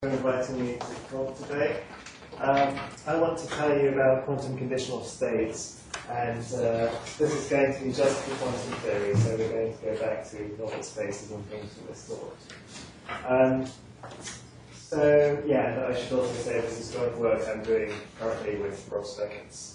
For inviting me to talk today. I want to tell you about quantum conditional states, and this is going to be just for quantum theory, so we're going to go back to Hilbert spaces and things of this sort. I should also say this is joint work I'm doing currently with Rob Speckens.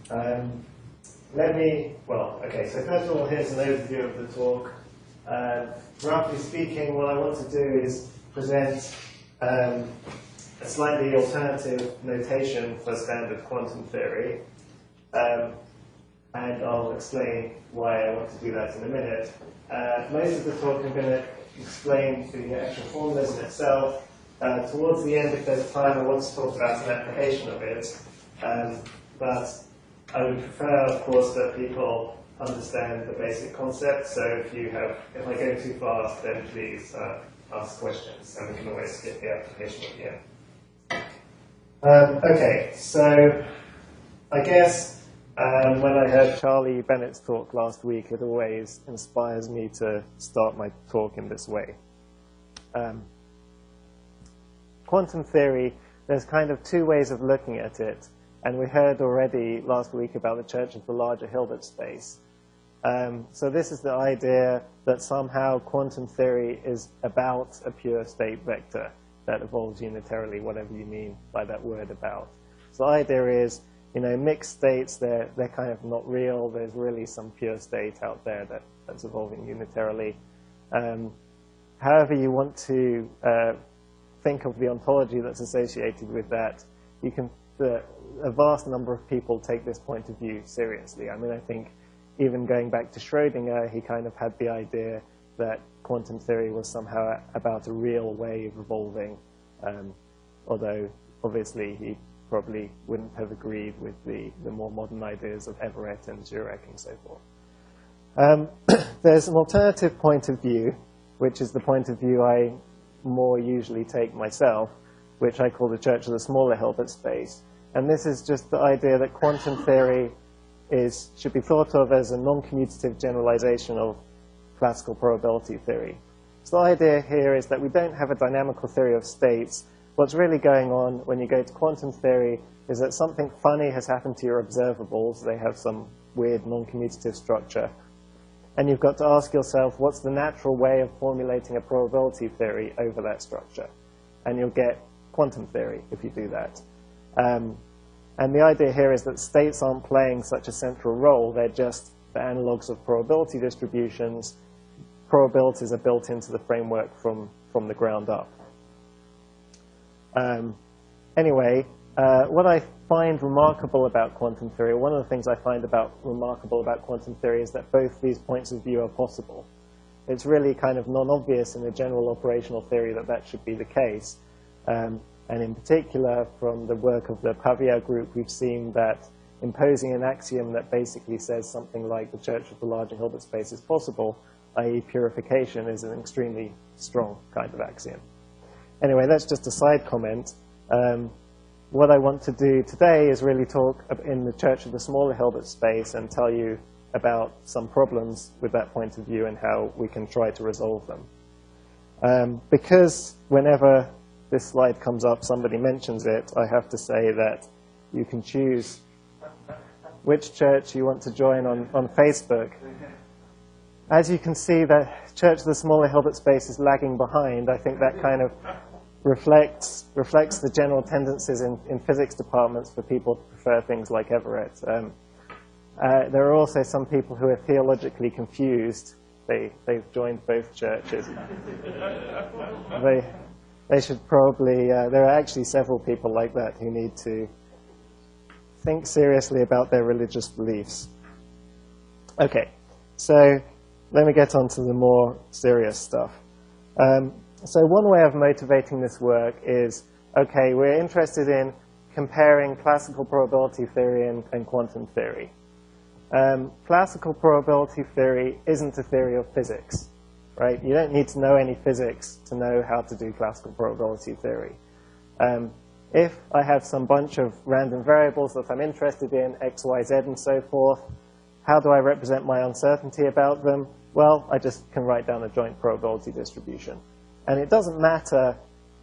So first of all, here's an overview of the talk. Roughly speaking, what I want to do is present a slightly alternative notation for standard quantum theory, and I'll explain why I want to do that in a minute. Most of the talk I'm going to explain the actual formalism itself. Towards the end, if there's time, I want to talk about an application of it, but I would prefer, of course, that people understand the basic concept, so if I go too fast, then please ask questions, and we can always skip the application at the end. Okay, so I guess when I heard Charlie Bennett's talk last week, it always inspires me to start my talk in this way. Quantum theory, there's kind of two ways of looking at it, and we heard already last week about the Church of the Larger Hilbert space. So this is the idea that somehow quantum theory is about a pure state vector that evolves unitarily, whatever you mean by that word about. So the idea is, mixed states, they're kind of not real. There's really some pure state out there that's evolving unitarily. However you want to think of the ontology that's associated with that, a vast number of people take this point of view seriously. I mean, I think even going back to Schrödinger, he kind of had the idea that quantum theory was somehow about a real way of evolving, although obviously he probably wouldn't have agreed with the more modern ideas of Everett and Jurek and so forth. There's an alternative point of view, which is the point of view I more usually take myself, which I call the Church of the Smaller Hilbert space. And this is just the idea that quantum theory should be thought of as a non-commutative generalization of classical probability theory. So the idea here is that we don't have a dynamical theory of states. What's really going on when you go to quantum theory is that something funny has happened to your observables. They have some weird non-commutative structure. And you've got to ask yourself, what's the natural way of formulating a probability theory over that structure? And you'll get quantum theory if you do that. And the idea here is that states aren't playing such a central role. They're just the analogs of probability distributions. Probabilities are built into the framework from the ground up. What I find remarkable about quantum theory, one of the things I find remarkable about quantum theory is that both these points of view are possible. It's really kind of non-obvious in the general operational theory that should be the case. And in particular, from the work of the Pavia group, we've seen that imposing an axiom that basically says something like the Church of the Larger Hilbert space is possible, i.e. purification, is an extremely strong kind of axiom. Anyway, that's just a side comment. What I want to do today is really talk in the Church of the Smaller Hilbert space and tell you about some problems with that point of view and how we can try to resolve them. Because whenever this slide comes up, somebody mentions it, I have to say that you can choose which church you want to join on Facebook. As you can see, the Church of the Smaller Hilbert space is lagging behind. I think that kind of reflects the general tendencies in physics departments for people to prefer things like Everett. There are also some people who are theologically confused. They've joined both churches. They should probably, there are actually several people like that who need to think seriously about their religious beliefs. Okay, so let me get on to the more serious stuff. So one way of motivating this work is, okay, we're interested in comparing classical probability theory and quantum theory. Classical probability theory isn't a theory of physics. Right? You don't need to know any physics to know how to do classical probability theory. If I have some bunch of random variables that I'm interested in, x, y, z, and so forth, how do I represent my uncertainty about them? Well, I just can write down a joint probability distribution. And it doesn't matter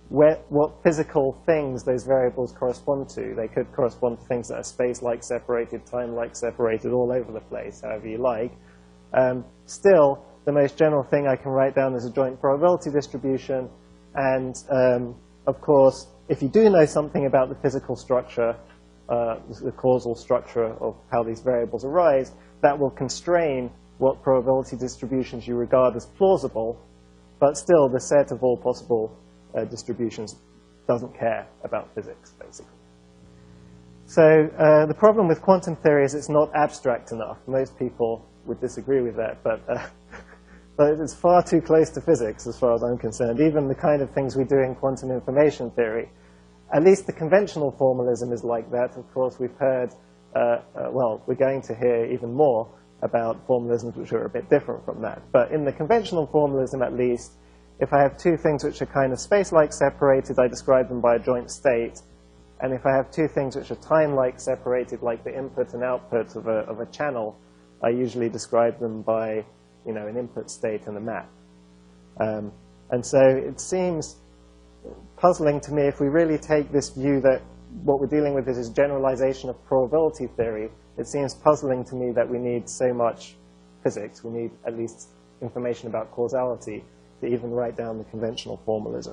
what physical things those variables correspond to. They could correspond to things that are space-like separated, time-like separated, all over the place, however you like. Still, the most general thing I can write down is a joint probability distribution. And, of course, if you do know something about the physical structure, the causal structure of how these variables arise, that will constrain what probability distributions you regard as plausible. But still, the set of all possible distributions doesn't care about physics, basically. So the problem with quantum theory is it's not abstract enough. Most people would disagree with that, but it's far too close to physics as far as I'm concerned. Even the kind of things we do in quantum information theory, at least the conventional formalism is like that. Of course, we've heard, well, we're going to hear even more about formalisms which are a bit different from that. But in the conventional formalism, at least, if I have two things which are kind of space-like separated, I describe them by a joint state. And if I have two things which are time-like separated, like the input and output of a channel, I usually describe them by, you know, an input state and a map. And so it seems puzzling to me if we really take this view that what we're dealing with is generalization of probability theory. It seems puzzling to me that we need so much physics. We need at least information about causality to even write down the conventional formalism.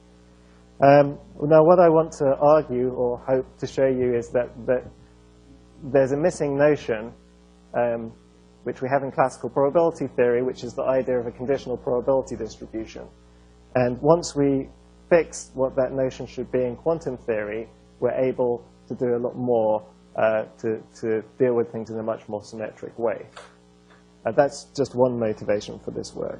Now, what I want to argue or hope to show you is that there's a missing notion, which we have in classical probability theory, which is the idea of a conditional probability distribution. And once we fix what that notion should be in quantum theory, we're able to do a lot more to deal with things in a much more symmetric way. That's just one motivation for this work.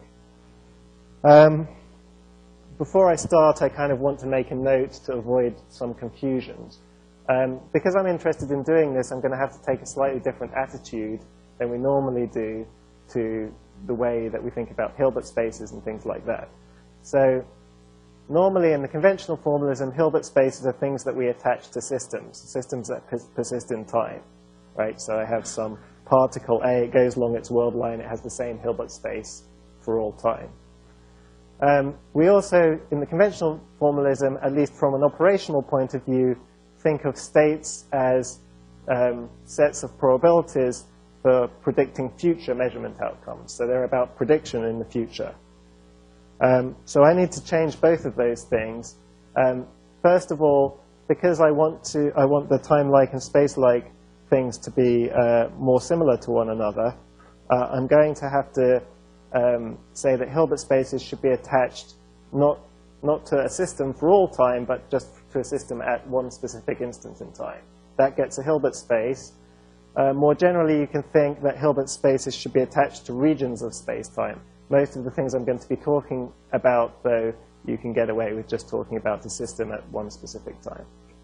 Before I start, I kind of want to make a note to avoid some confusions. Because I'm interested in doing this, I'm going to have to take a slightly different attitude than we normally do to the way that we think about Hilbert spaces and things like that. So normally in the conventional formalism, Hilbert spaces are things that we attach to systems that persist in time, right? So I have some particle A, it goes along its world line, it has the same Hilbert space for all time. We also, in the conventional formalism, at least from an operational point of view, think of states as sets of probabilities for predicting future measurement outcomes. So they're about prediction in the future. So I need to change both of those things. First of all, because I want the time-like and space-like things to be more similar to one another, I'm going to have to say that Hilbert spaces should be attached not to a system for all time, but just to a system at one specific instance in time. That gets a Hilbert space. More generally, you can think that Hilbert spaces should be attached to regions of space-time. Most of the things I'm going to be talking about, though, you can get away with just talking about the system at one specific time.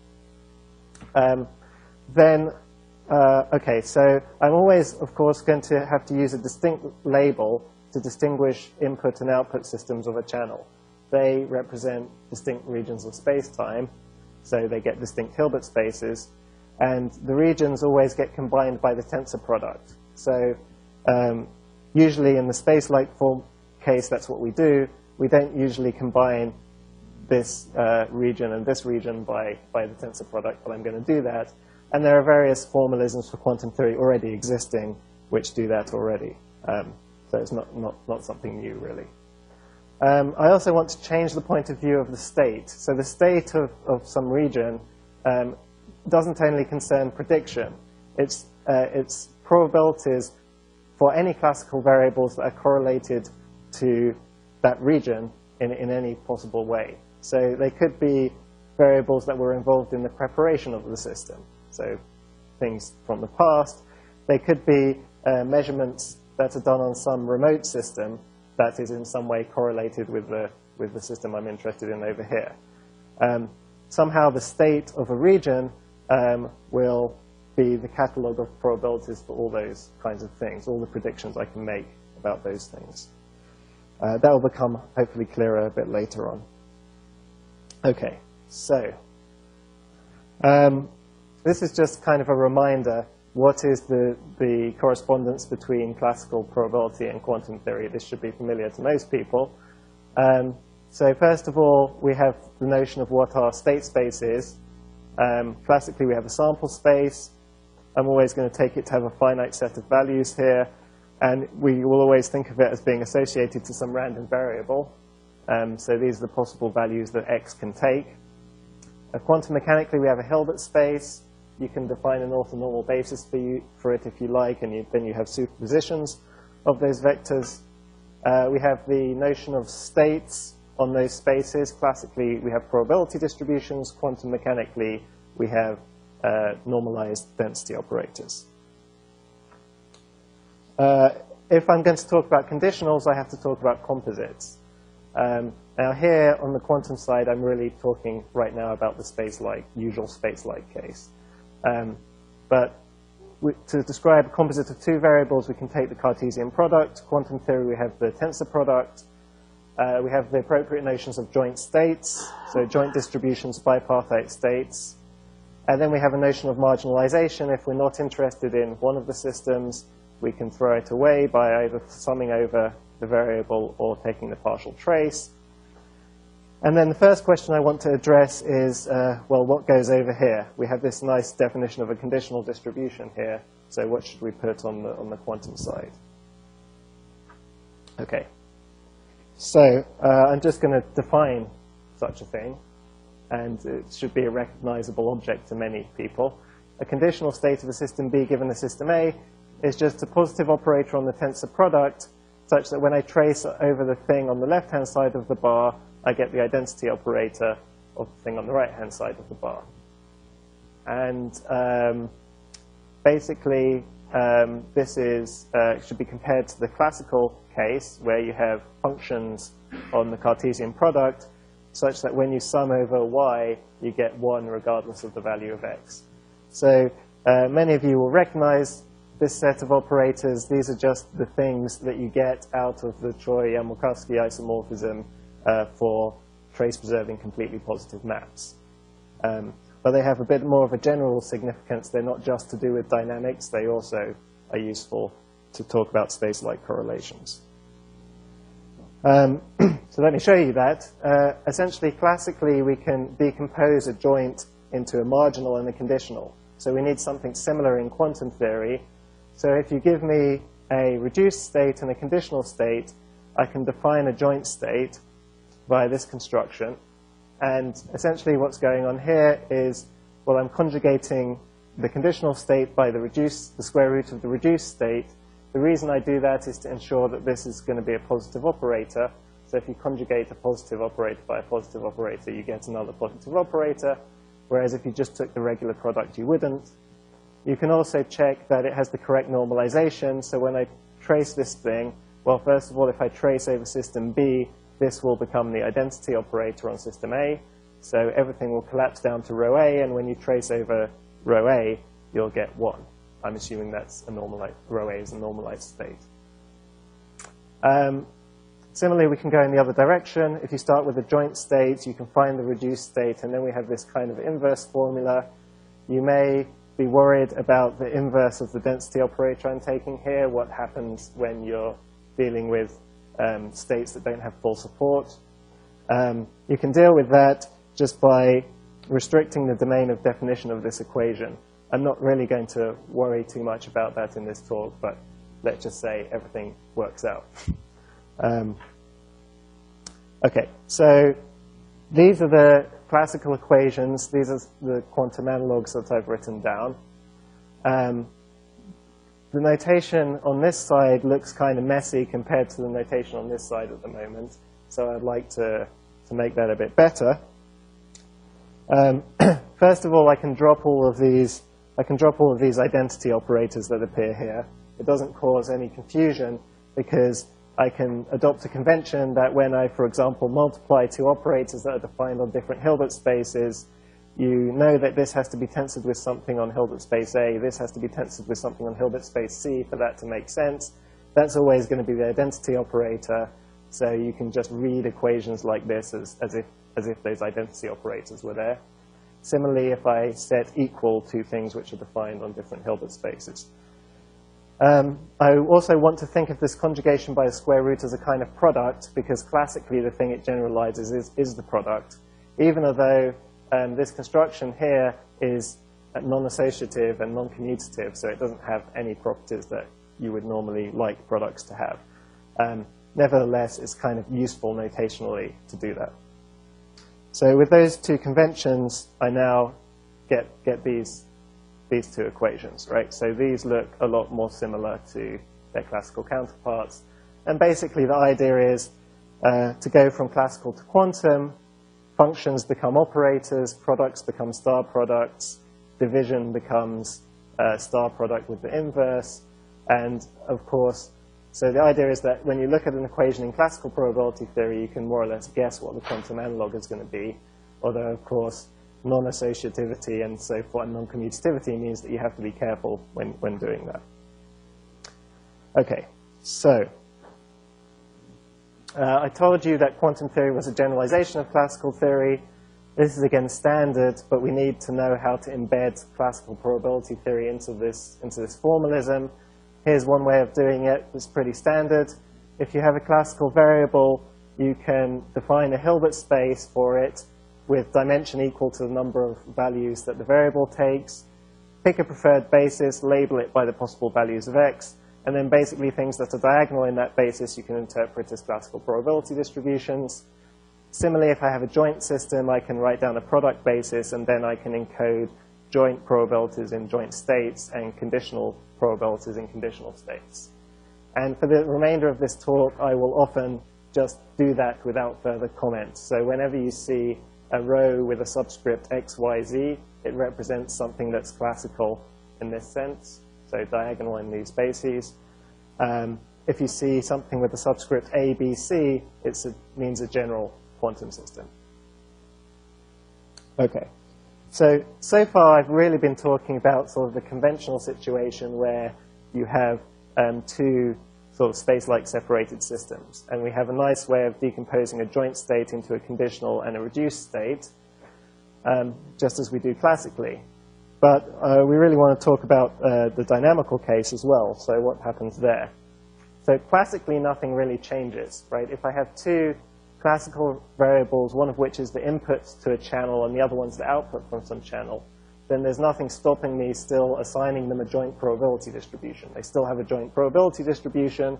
Okay, so I'm always, of course, going to have to use a distinct label to distinguish input and output systems of a channel. They represent distinct regions of space-time, so they get distinct Hilbert spaces, and the regions always get combined by the tensor product. So usually in the space-like form case, that's what we do. We don't usually combine this region and this region by the tensor product, but I'm going to do that. And there are various formalisms for quantum theory already existing which do that already. So it's not something new, really. I also want to change the point of view of the state. So the state of some region doesn't only concern prediction. It's probabilities for any classical variables that are correlated to that region in any possible way. So they could be variables that were involved in the preparation of the system. So things from the past. They could be measurements that are done on some remote system that is in some way correlated with the system I'm interested in over here. Somehow the state of a region will be the catalog of probabilities for all those kinds of things, all the predictions I can make about those things. That will become hopefully clearer a bit later on. Okay, so this is just kind of a reminder. What is the correspondence between classical probability and quantum theory? This should be familiar to most people. So first of all, we have the notion of what our state space is. Classically, we have a sample space. I'm always going to take it to have a finite set of values here. And we will always think of it as being associated to some random variable. So these are the possible values that x can take. Quantum mechanically, we have a Hilbert space. You can define an orthonormal basis for it if you like, and then you have superpositions of those vectors. We have the notion of states on those spaces. Classically, we have probability distributions. Quantum mechanically, we have normalized density operators. If I'm going to talk about conditionals, I have to talk about composites. Now here on the quantum side, I'm really talking right now about the space-like, usual space-like case. But to describe a composite of two variables, we can take the Cartesian product. Quantum theory, we have the tensor product. We have the appropriate notions of joint states, so joint distributions, bipartite states. And then we have a notion of marginalization. If we're not interested in one of the systems, we can throw it away by either summing over the variable or taking the partial trace. And then the first question I want to address is, well, what goes over here? We have this nice definition of a conditional distribution here. So what should we put on the quantum side? OK. So I'm just going to define such a thing. And it should be a recognizable object to many people. A conditional state of a system B given a system A is just a positive operator on the tensor product, such that when I trace over the thing on the left-hand side of the bar, I get the identity operator of the thing on the right-hand side of the bar. And basically, this should be compared to the classical case, where you have functions on the Cartesian product, such that when you sum over y, you get 1 regardless of the value of x. So many of you will recognize this set of operators. These are just the things that you get out of the Choi-Yamulkowski isomorphism for trace-preserving completely positive maps. But they have a bit more of a general significance. They're not just to do with dynamics. They also are useful to talk about space-like correlations. So let me show you that. Essentially, classically, we can decompose a joint into a marginal and a conditional. So we need something similar in quantum theory. So if you give me a reduced state and a conditional state, I can define a joint state via this construction. And essentially what's going on here is, well, I'm conjugating the conditional state by the square root of the reduced state. The reason I do that is to ensure that this is going to be a positive operator. So if you conjugate a positive operator by a positive operator, you get another positive operator. Whereas if you just took the regular product, you wouldn't. You can also check that it has the correct normalization. So when I trace this thing, well, first of all, if I trace over system B, this will become the identity operator on system A. So everything will collapse down to row A. And when you trace over row A, you'll get 1. I'm assuming that's a normalized, row A is a normalized state. Similarly, we can go in the other direction. If you start with a joint state, you can find the reduced state. And then we have this kind of inverse formula. You may be worried about the inverse of the density operator I'm taking here, what happens when you're dealing with states that don't have full support. You can deal with that just by restricting the domain of definition of this equation. I'm not really going to worry too much about that in this talk, but let's just say everything works out. OK, so these are the classical equations. These are the quantum analogs that I've written down. The notation on this side looks kind of messy compared to the notation on this side at the moment. So I'd like to make that a bit better. First of all, I can drop all of these identity operators that appear here. It doesn't cause any confusion because I can adopt a convention that when I, for example, multiply two operators that are defined on different Hilbert spaces, you know that this has to be tensored with something on Hilbert space A. This has to be tensored with something on Hilbert space C for that to make sense. That's always going to be the identity operator. So you can just read equations like this as if those identity operators were there. Similarly, if I set equal to things which are defined on different Hilbert spaces. I also want to think of this conjugation by the square root as a kind of product, because classically the thing it generalizes is the product, even although this construction here is non-associative and non-commutative, so it doesn't have any properties that you would normally like products to have. Nevertheless, it's kind of useful notationally to do that. So with those two conventions, I now get these two equations, right? So these look a lot more similar to their classical counterparts. And basically the idea is to go from classical to quantum, functions become operators, products become star products, division becomes a star product with the inverse, and of course, so the idea is that when you look at an equation in classical probability theory, you can more or less guess what the quantum analog is going to be, although of course non-associativity and so forth, and non-commutativity means that you have to be careful when doing that. Okay, so I told you that quantum theory was a generalization of classical theory. This is again standard, but we need to know how to embed classical probability theory into this formalism. Here's one way of doing it. It's pretty standard. If you have a classical variable, you can define a Hilbert space for it with dimension equal to the number of values that the variable takes, pick a preferred basis, label it by the possible values of x, and then basically things that are diagonal in that basis you can interpret as classical probability distributions. Similarly, if I have a joint system, I can write down a product basis, and then I can encode joint probabilities in joint states and conditional probabilities in conditional states. And for the remainder of this talk, I will often just do that without further comment. So whenever you see a row with a subscript x, y, z, it represents something that's classical in this sense, so diagonal in these bases. If you see something with a subscript a, b, c, it means a general quantum system. Okay. So far I've really been talking about sort of the conventional situation where you have two sort of space-like separated systems. And we have a nice way of decomposing a joint state into a conditional and a reduced state, just as we do classically. But we really want to talk about the dynamical case as well, so what happens there. So classically, nothing really changes, right? If I have two classical variables, one of which is the input to a channel and the other one's the output from some channel, then there's nothing stopping me still assigning them a joint probability distribution. They still have a joint probability distribution.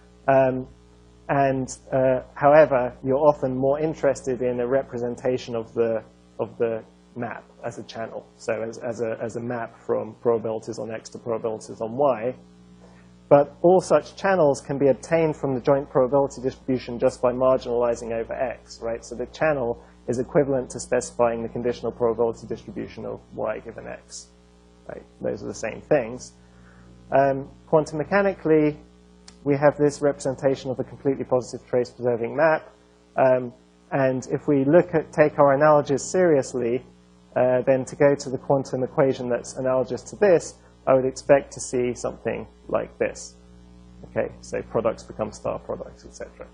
However, you're often more interested in a representation of the map as a channel. So as a map from probabilities on X to probabilities on Y. But all such channels can be obtained from the joint probability distribution just by marginalizing over X, right? So the channel is equivalent to specifying the conditional probability distribution of Y given X, right? Those are the same things. Quantum mechanically, we have this representation of a completely positive trace-preserving map. And if we take our analogies seriously, then to go to the quantum equation that's analogous to this, I would expect to see something like this. Okay, so products become star products, etc.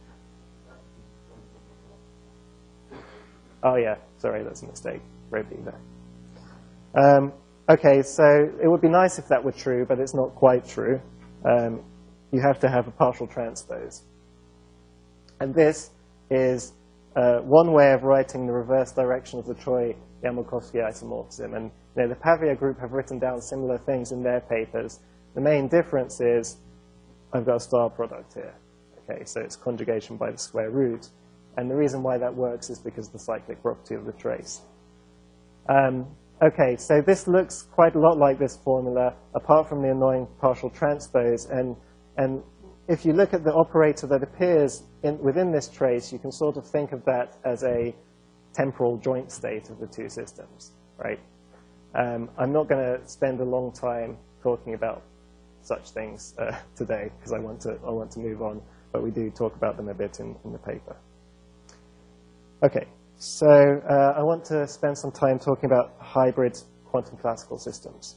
Oh yeah, sorry, that's a mistake. Row B there. Okay, so it would be nice if that were true, but it's not quite true. You have to have a partial transpose. And this is one way of writing the reverse direction of the Troy-Yamelkovsky isomorphism. And the Pavia group have written down similar things in their papers. The main difference is I've got a star product here. Okay, so it's conjugation by the square root. And the reason why that works is because of the cyclic property of the trace. Okay, so this looks quite a lot like this formula, apart from the annoying partial transpose. And if you look at the operator that appears within this trace, you can sort of think of that as a temporal joint state of the two systems, right? I'm not going to spend a long time talking about such things today, because I want to move on, but we do talk about them a bit in the paper. Okay, so I want to spend some time talking about hybrid quantum classical systems.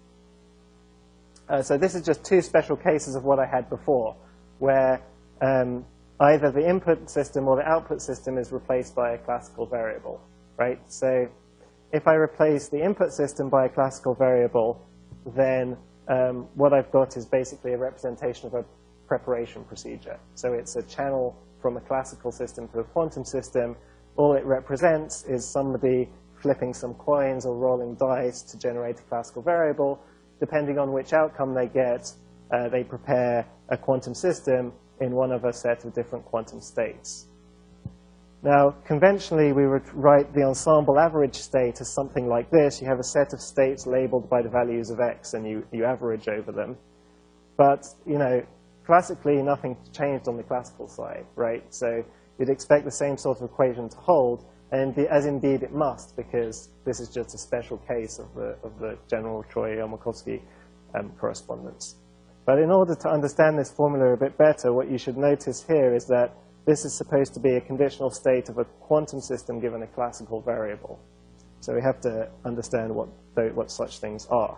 So this is just two special cases of what I had before, where either the input system or the output system is replaced by a classical variable, right? So if I replace the input system by a classical variable, then what I've got is basically a representation of a preparation procedure. So it's a channel from a classical system to a quantum system. All it represents is somebody flipping some coins or rolling dice to generate a classical variable. Depending on which outcome they get, they prepare a quantum system in one of a set of different quantum states. Now, conventionally, we would write the ensemble average state as something like this. You have a set of states labeled by the values of x, and you average over them. But, you know, classically, nothing changed on the classical side, right? So you'd expect the same sort of equation to hold, and as indeed it must, because this is just a special case of the general Choi-Yarmakovsky correspondence. But in order to understand this formula a bit better, what you should notice here is that this is supposed to be a conditional state of a quantum system given a classical variable. So we have to understand what such things are.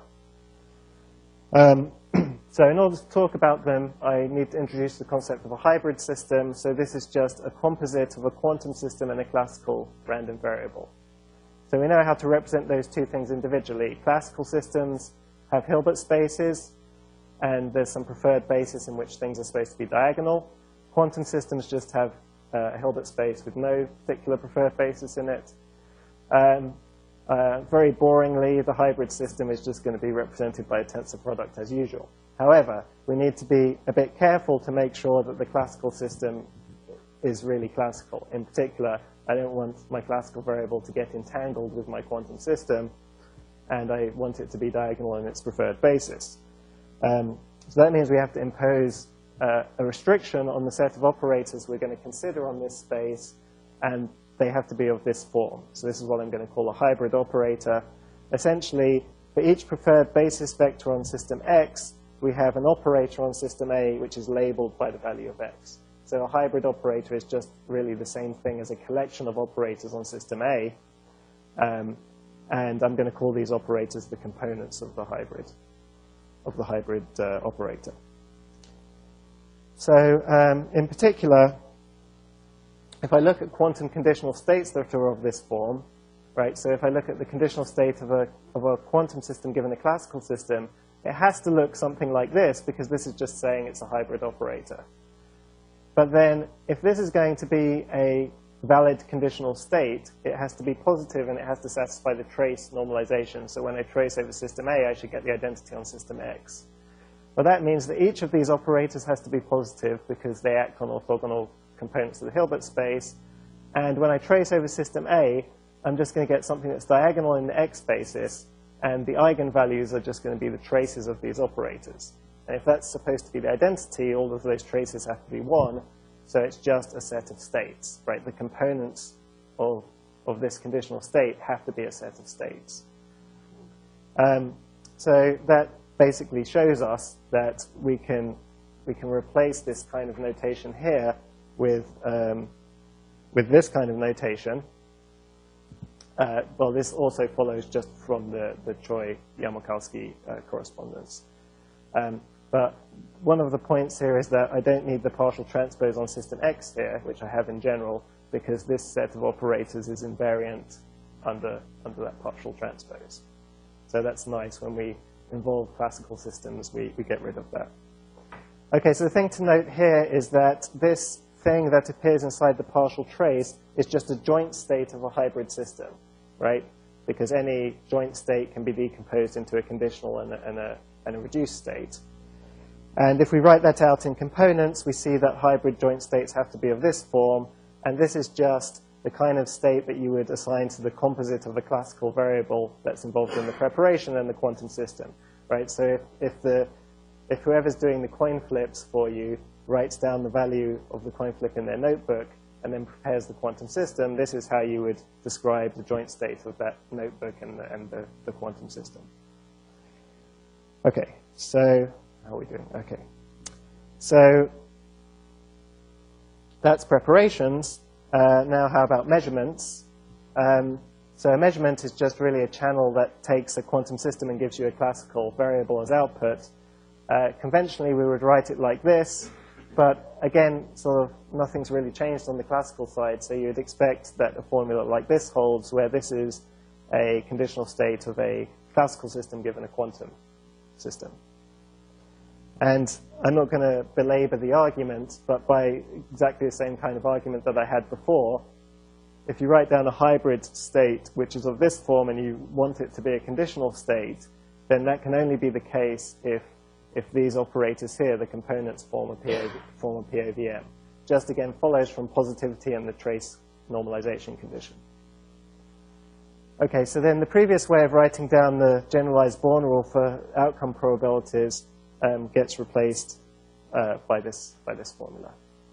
So in order to talk about them, I need to introduce the concept of a hybrid system. So this is just a composite of a quantum system and a classical random variable. So we know how to represent those two things individually. Classical systems have Hilbert spaces, and there's some preferred basis in which things are supposed to be diagonal. Quantum systems just have a Hilbert space with no particular preferred basis in it. Very boringly, the hybrid system is just going to be represented by a tensor product as usual. However, we need to be a bit careful to make sure that the classical system is really classical. In particular, I don't want my classical variable to get entangled with my quantum system, and I want it to be diagonal in its preferred basis. So that means we have to impose a restriction on the set of operators we're going to consider on this space, and they have to be of this form. So this is what I'm going to call a hybrid operator. Essentially, for each preferred basis vector on system X, we have an operator on system A which is labeled by the value of X. So a hybrid operator is just really the same thing as a collection of operators on system A. And I'm going to call these operators the components of the hybrid operator. So in particular, if I look at quantum conditional states that are of this form, right? So if I look at the conditional state of a quantum system given a classical system, it has to look something like this, because this is just saying it's a hybrid operator. But then if this is going to be a valid conditional state, it has to be positive and it has to satisfy the trace normalization. So when I trace over system A, I should get the identity on system X. Well, that means that each of these operators has to be positive because they act on orthogonal components of the Hilbert space. And when I trace over system A, I'm just going to get something that's diagonal in the X basis, and the eigenvalues are just going to be the traces of these operators. And if that's supposed to be the identity, all of those traces have to be 1, so it's just a set of states, right? The components of this conditional state have to be a set of states. So that basically shows us that we can replace this kind of notation here with this kind of notation. Well, this also follows just from the Choi-Yarmakovsky correspondence. But one of the points here is that I don't need the partial transpose on system X here, which I have in general, because this set of operators is invariant under that partial transpose. So that's nice. When we involve classical systems, we get rid of that. OK, so the thing to note here is that this thing that appears inside the partial trace is just a joint state of a hybrid system, right? Because any joint state can be decomposed into a conditional and a reduced state. And if we write that out in components, we see that hybrid joint states have to be of this form. And this is just the kind of state that you would assign to the composite of the classical variable that's involved in the preparation and the quantum system, right? So if whoever's doing the coin flips for you writes down the value of the coin flip in their notebook and then prepares the quantum system, this is how you would describe the joint state of that notebook and the quantum system. OK, so how are we doing? OK. So that's preparations. Now how about measurements? So a measurement is just really a channel that takes a quantum system and gives you a classical variable as output. Conventionally, we would write it like this. But again, sort of nothing's really changed on the classical side. So you'd expect that a formula like this holds, where this is a conditional state of a classical system given a quantum system. And I'm not going to belabor the argument, but by exactly the same kind of argument that I had before, if you write down a hybrid state which is of this form and you want it to be a conditional state, then that can only be the case if these operators here, the components, form a POVM. Just again follows from positivity and the trace normalization condition. Okay, so then the previous way of writing down the generalized Born rule for outcome probabilities gets replaced by this formula.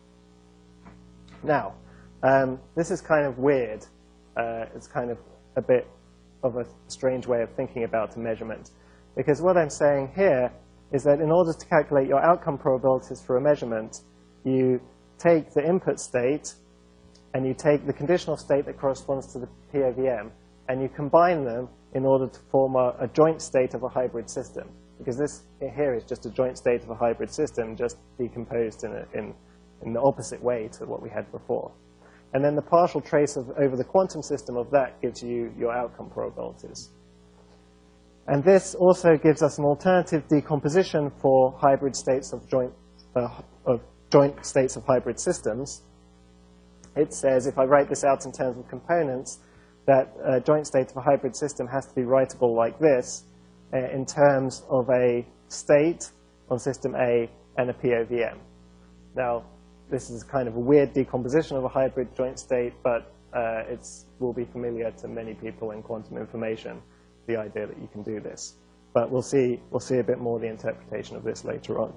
Now, this is kind of weird. It's kind of a bit of a strange way of thinking about a measurement. Because what I'm saying here is that in order to calculate your outcome probabilities for a measurement, you take the input state and you take the conditional state that corresponds to the POVM, and you combine them in order to form a joint state of a hybrid system. Because this here is just a joint state of a hybrid system, just decomposed in the opposite way to what we had before. And then the partial trace over the quantum system of that gives you your outcome probabilities. And this also gives us an alternative decomposition for hybrid states of joint states of hybrid systems. It says, if I write this out in terms of components, that a joint state of a hybrid system has to be writable like this in terms of a state on system A and a POVM. Now, this is kind of a weird decomposition of a hybrid joint state, but it will be familiar to many people in quantum information, the idea that you can do this. But we'll see a bit more of the interpretation of this later on.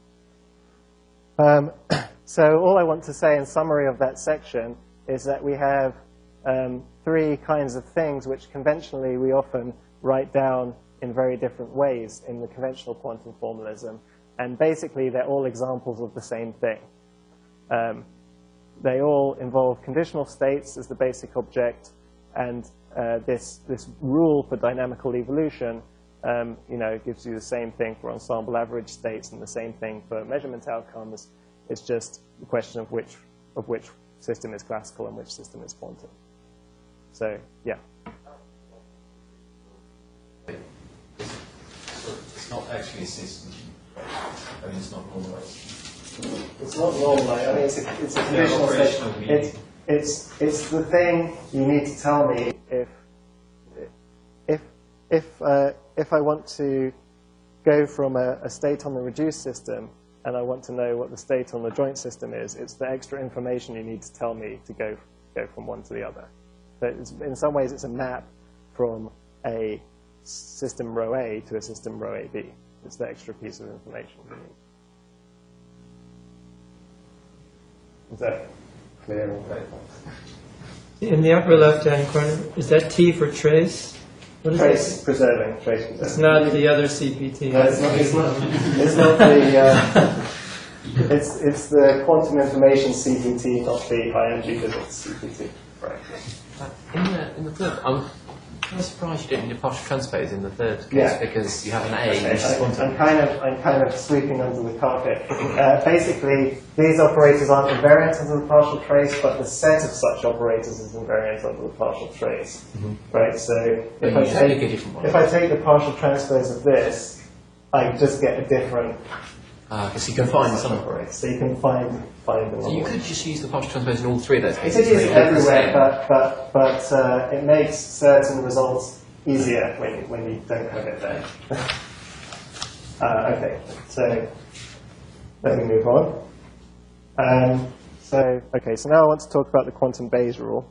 So all I want to say in summary of that section is that we have three kinds of things which conventionally we often write down in very different ways in the conventional quantum formalism. And basically, they're all examples of the same thing. They all involve conditional states as the basic object, and this rule for dynamical evolution gives you the same thing for ensemble average states and the same thing for measurement outcomes. It's just the question of which system is classical and which system is quantum. So, yeah. It's not actually a system. I mean, it's not normalized. It's not normalized. I mean, it's a conditional state. It's the thing you need to tell me if I want to go from a state on the reduced system and I want to know what the state on the joint system is, it's the extra information you need to tell me to go from one to the other. So in some ways, it's a map from a system rho A to a system rho AB. It's the extra piece of information you need. Is that clear? In the upper left-hand corner, is that T for trace? What is Trace it? preserving. Trace preserving. It's not the other CPT. No, it's not the. It's the quantum information CPT, not the high energy physics CPT. Right. In the third, I'm kind of surprised you didn't do partial transpose in the third case, Yeah. because you have an A, Okay, which is quantum. I'm kind of sweeping under the carpet. Basically, these operators aren't invariant under the partial trace, but the set of such operators is invariant under the partial trace. Right. So if I take the partial transpose of this, I just get a different. Because you can find some operator. So you can find them. So you could just use the partial transpose in all three of those You cases. could use it everywhere, but it makes certain results easier when you don't have it there. Okay, so let me move on. So now I want to talk about the quantum Bayes rule.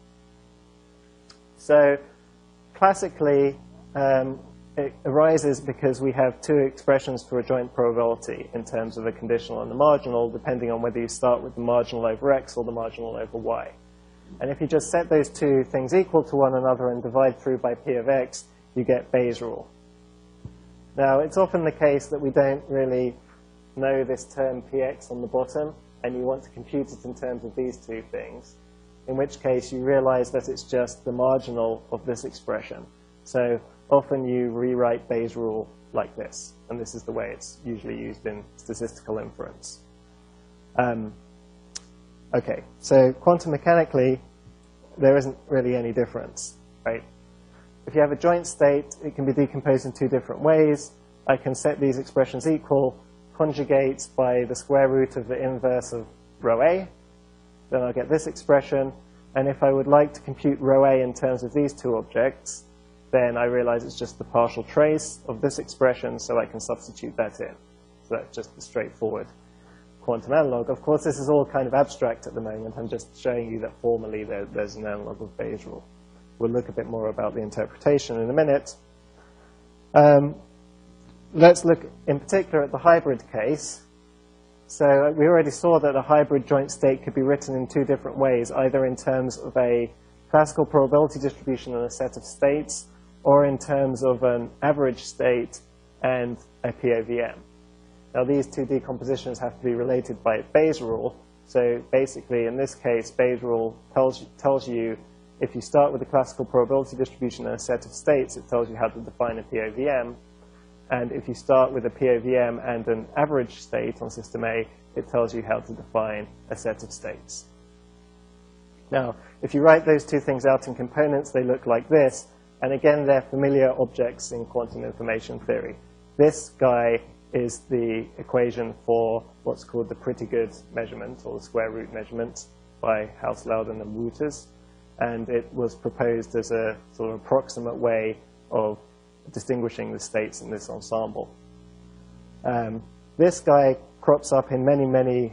So classically, it arises because we have two expressions for a joint probability in terms of a conditional and the marginal, depending on whether you start with the marginal over x or the marginal over y. And if you just set those two things equal to one another and divide through by p of x, you get Bayes' rule. Now, it's often the case that we don't really know this term px on the bottom, and you want to compute it in terms of these two things, in which case you realize that it's just the marginal of this expression. So often you rewrite Bayes' rule like this, and this is the way it's usually used in statistical inference. Okay, so quantum mechanically, there isn't really any difference, right? If you have a joint state, it can be decomposed in two different ways. I can set these expressions equal, conjugate by the square root of the inverse of rho A, then I'll get this expression. And if I would like to compute rho A in terms of these two objects, then I realize it's just the partial trace of this expression, so I can substitute that in. So that's just the straightforward quantum analog. Of course, this is all kind of abstract at the moment. I'm just showing you that formally there's an analog of Bayes' rule. We'll look a bit more about the interpretation in a minute. Let's look in particular at the hybrid case. So we already saw that a hybrid joint state could be written in two different ways, either in terms of a classical probability distribution and a set of states, or in terms of an average state and a POVM. Now, these two decompositions have to be related by Bayes' rule. So basically, in this case, Bayes' rule tells you if you start with a classical probability distribution and a set of states, it tells you how to define a POVM. And if you start with a POVM and an average state on system A, it tells you how to define a set of states. Now, if you write those two things out in components, they look like this. And again, they're familiar objects in quantum information theory. This guy is the equation for what's called the pretty good measurement, or the square root measurement, by House-Loudon and Wouters. And it was proposed as a sort of approximate way of distinguishing the states in this ensemble. This guy crops up in many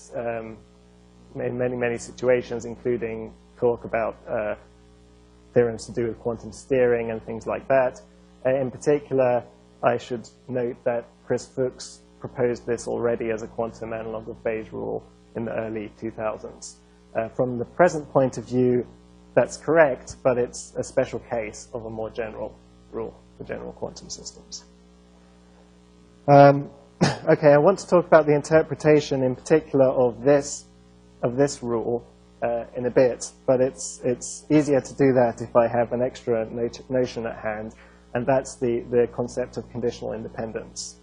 situations, including talk about theorems to do with quantum steering and things like that. In particular, I should note that Chris Fuchs proposed this already as a quantum analog of Bayes' rule in the early 2000s. From the present point of view, that's correct, but it's a special case of a more general rule for general quantum systems. Okay, I want to talk about the interpretation in particular of this rule in a bit, but it's easier to do that if I have an extra notion at hand, and that's the concept of conditional independence.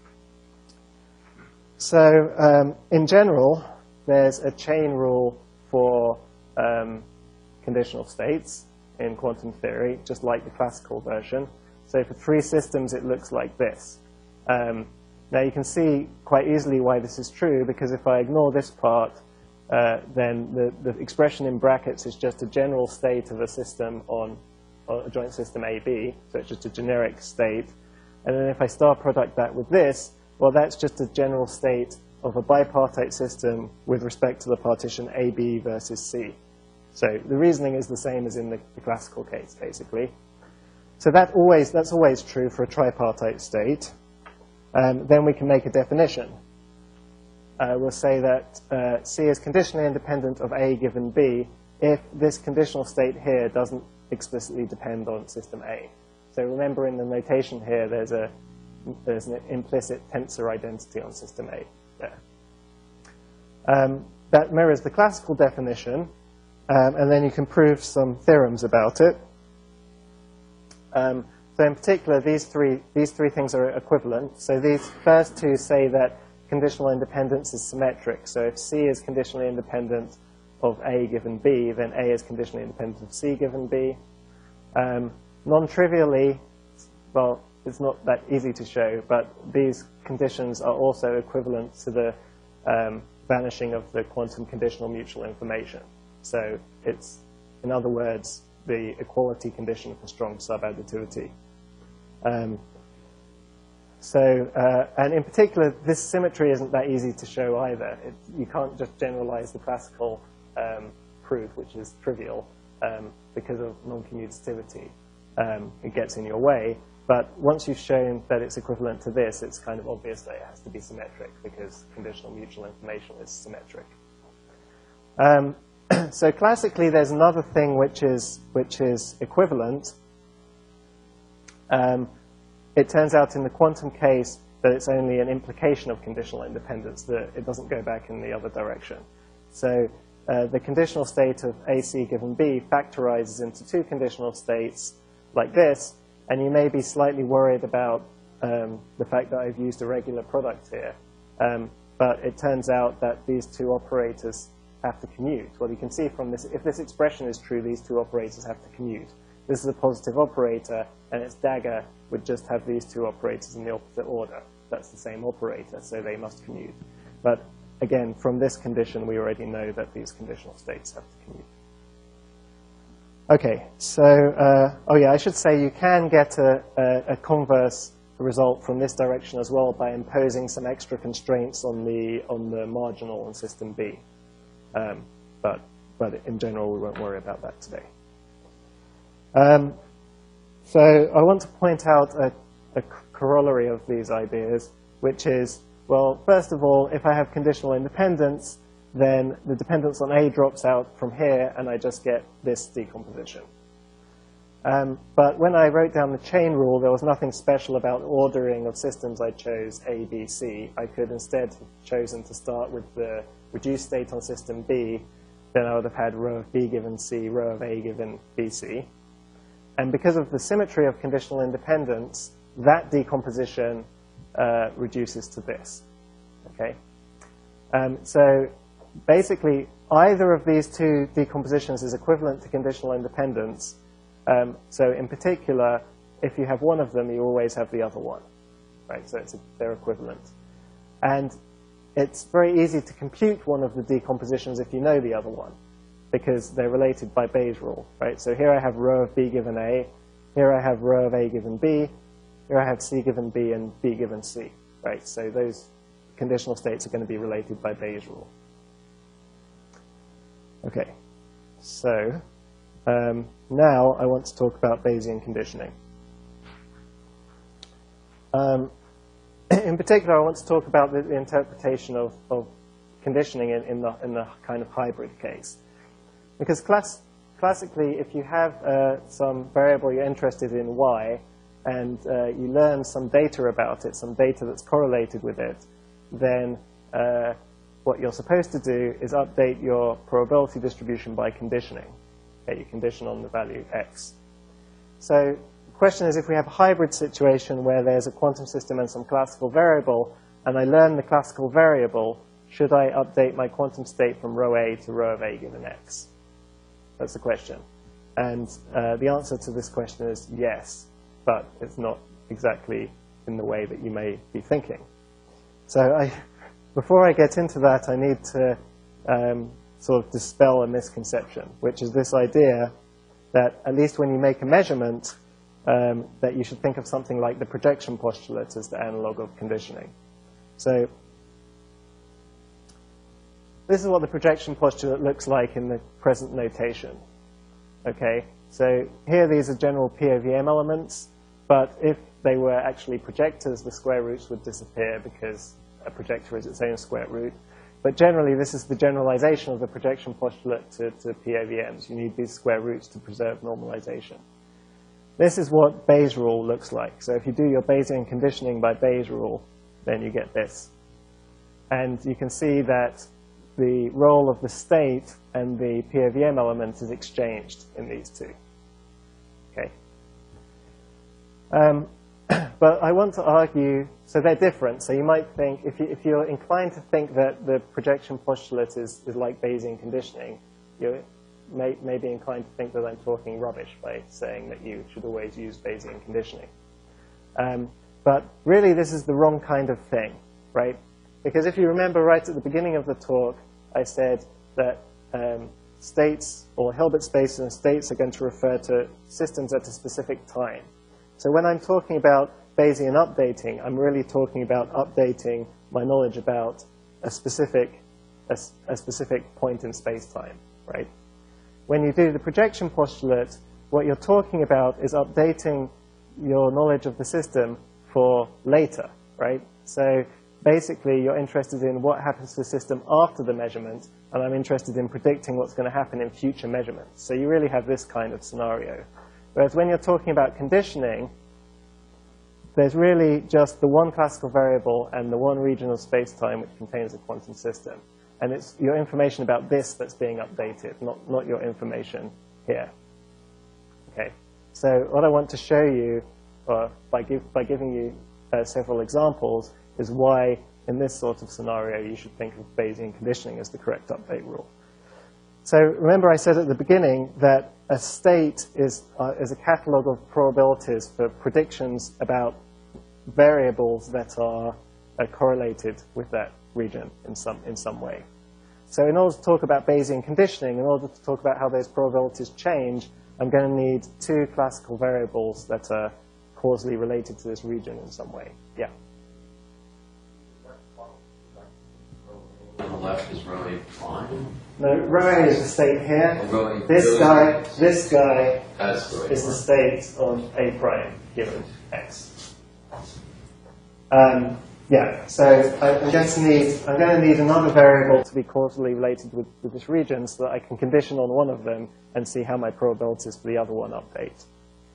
So in general, there's a chain rule for conditional states in quantum theory, just like the classical version. So for three systems, it looks like this. Now you can see quite easily why this is true, because if I ignore this part, then the expression in brackets is just a general state of a system on a joint system AB, so it's just a generic state. And then if I star product that with this, well, that's just a general state of a bipartite system with respect to the partition AB versus C. So the reasoning is the same as in the classical case, basically. So that's always true for a tripartite state. Then we can make a definition. We'll say that C is conditionally independent of A given B if this conditional state here doesn't explicitly depend on system A. So remember, in the notation here, there's an implicit tensor identity on system A there. That mirrors the classical definition, and then you can prove some theorems about it. So in particular, these three things are equivalent. So these first two say that conditional independence is symmetric. So if C is conditionally independent of A given B, then A is conditionally independent of C given B. Non-trivially, well, it's not that easy to show, but these conditions are also equivalent to the vanishing of the quantum conditional mutual information. So it's, in other words, the equality condition for strong subadditivity. And in particular, this symmetry isn't that easy to show either. You can't just generalize the classical proof, which is trivial, because of non-commutativity. It gets in your way. But once you've shown that it's equivalent to this, it's kind of obvious that it has to be symmetric, because conditional mutual information is symmetric. So classically, there's another thing which is equivalent. It turns out in the quantum case that it's only an implication of conditional independence, that it doesn't go back in the other direction. So the conditional state of AC given B factorizes into two conditional states like this, and you may be slightly worried about the fact that I've used a regular product here. But it turns out that these two operators have to commute. Well, you can see from this, if this expression is true, these two operators have to commute. This is a positive operator, and its dagger would just have these two operators in the opposite order. that's the same operator, so they must commute. But again, from this condition, we already know that these conditional states have to commute. Okay, so, oh yeah, I should say you can get a converse result from this direction as well by imposing some extra constraints on the marginal on system B. But in general, we won't worry about that today. So I want to point out a corollary of these ideas, which is, well, first of all, if I have conditional independence, then the dependence on A drops out from here, and I just get this decomposition. But when I wrote down the chain rule, there was nothing special about ordering of systems I chose A, B, C. I could instead have chosen to start with the reduced state on system B. Then I would have had row of B given C, row of A given BC. And because of the symmetry of conditional independence, that decomposition reduces to this. Okay? So basically, either of these two decompositions is equivalent to conditional independence. So in particular, if you have one of them, you always have the other one. Right? So they're equivalent. And it's very easy to compute one of the decompositions if you know the other one, because they're related by Bayes' rule. Right? So here I have row of B given A. Here I have row of A given B. Here I have C given B and B given C. Right? So those conditional states are going to be related by Bayes' rule. Okay. So now I want to talk about Bayesian conditioning. In particular, I want to talk about the interpretation of conditioning in the kind of hybrid case. Because classically, if you have some variable you're interested in, y, and you learn some data about it, some data that's correlated with it, then what you're supposed to do is update your probability distribution by conditioning. Okay, you condition on the value x. So the question is, if we have a hybrid situation where there's a quantum system and some classical variable, and I learn the classical variable, should I update my quantum state from row A to row of A given x? That's the question. And the answer to this question is yes, but it's not exactly in the way that you may be thinking. So before I get into that, I need to sort of dispel a misconception, which is this idea that at least when you make a measurement, that you should think of something like the projection postulate as the analog of conditioning. So this is what the projection postulate looks like in the present notation. Okay, so here these are general POVM elements, but if they were actually projectors, the square roots would disappear because a projector is its own square root. But generally, this is the generalization of the projection postulate to POVMs. You need these square roots to preserve normalization. This is what Bayes' rule looks like. So if you do your Bayesian conditioning by Bayes' rule, then you get this. And you can see that the role of the state and the POVM element is exchanged in these two. Okay. But I want to argue, so they're different. So you might think, if you're inclined to think that the projection postulate is like Bayesian conditioning, you may be inclined to think that I'm talking rubbish by saying that you should always use Bayesian conditioning. But really, this is the wrong kind of thing, right? Because if you remember right at the beginning of the talk, I said that states, or Hilbert spaces and states, are going to refer to systems at a specific time. So when I'm talking about Bayesian updating, I'm really talking about updating my knowledge about a specific point in space-time, right? When you do the projection postulate, what you're talking about is updating your knowledge of the system for later, right? So basically, you're interested in what happens to the system after the measurement, and I'm interested in predicting what's going to happen in future measurements. So you really have this kind of scenario. Whereas when you're talking about conditioning, there's really just the one classical variable and the one region of space-time which contains a quantum system. And it's your information about this that's being updated, not your information here. Okay. So what I want to show you, by giving you several examples, is why in this sort of scenario you should think of Bayesian conditioning as the correct update rule. So remember I said at the beginning that a state is a catalog of probabilities for predictions about variables that are correlated with that region in some way. So in order to talk about Bayesian conditioning, in order to talk about how those probabilities change, I'm going to need two classical variables that are causally related to this region in some way. Yeah. On the left is rho A prime. No, rho A is the state here. Rho A This guy That's rho A is the prime. state of A prime given X. Yeah, so I'm going to need another variable to be causally related with this region so that I can condition on one of them and see how my probabilities for the other one update.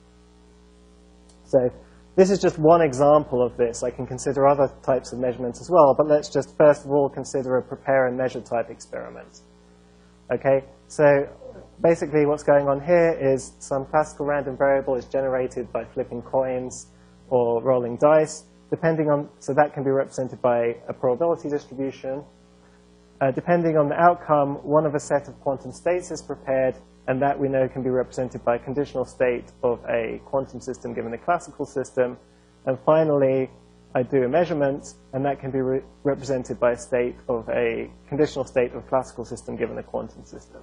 So this is just one example of this. I can consider other types of measurements as well, but let's just first of all consider a prepare and measure type experiment. Okay, so basically what's going on here is some classical random variable is generated by flipping coins or rolling dice. So that can be represented by a probability distribution. Depending on the outcome, one of a set of quantum states is prepared, and that we know can be represented by a conditional state of a quantum system given a classical system. And finally, I do a measurement, and that can be represented by a conditional state of a classical system given a quantum system.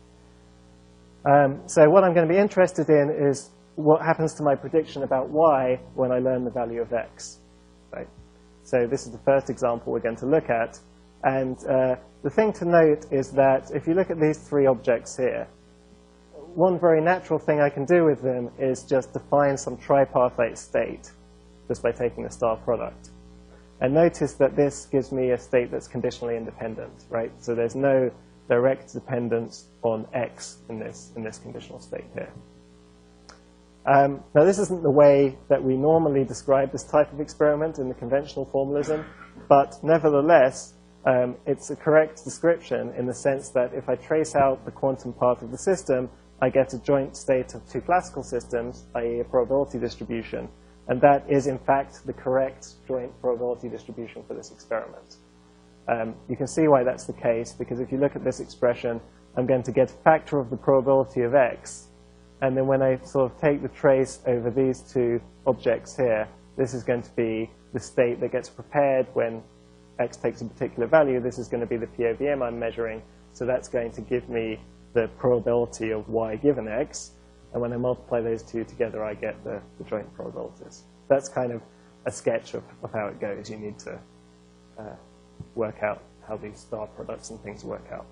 So what I'm going to be interested in is what happens to my prediction about y when I learn the value of x. Right? So this is the first example we're going to look at. And the thing to note is that if you look at these three objects here, one very natural thing I can do with them is just define some tripartite state just by taking the star product. And notice that this gives me a state that's conditionally independent, right? So there's no direct dependence on x in this conditional state here. Now, this isn't the way that we normally describe this type of experiment in the conventional formalism, but nevertheless, it's a correct description in the sense that if I trace out the quantum part of the system, I get a joint state of two classical systems, i.e. a probability distribution, and that is, in fact, the correct joint probability distribution for this experiment. You can see why that's the case, because if you look at this expression, I'm going to get a factor of the probability of x. And then when I sort of take the trace over these two objects here, this is going to be the state that gets prepared when x takes a particular value. This is going to be the POVM I'm measuring. So that's going to give me the probability of y given x. And when I multiply those two together, I get the joint probabilities. That's kind of a sketch of how it goes. You need to work out how these star products and things work out.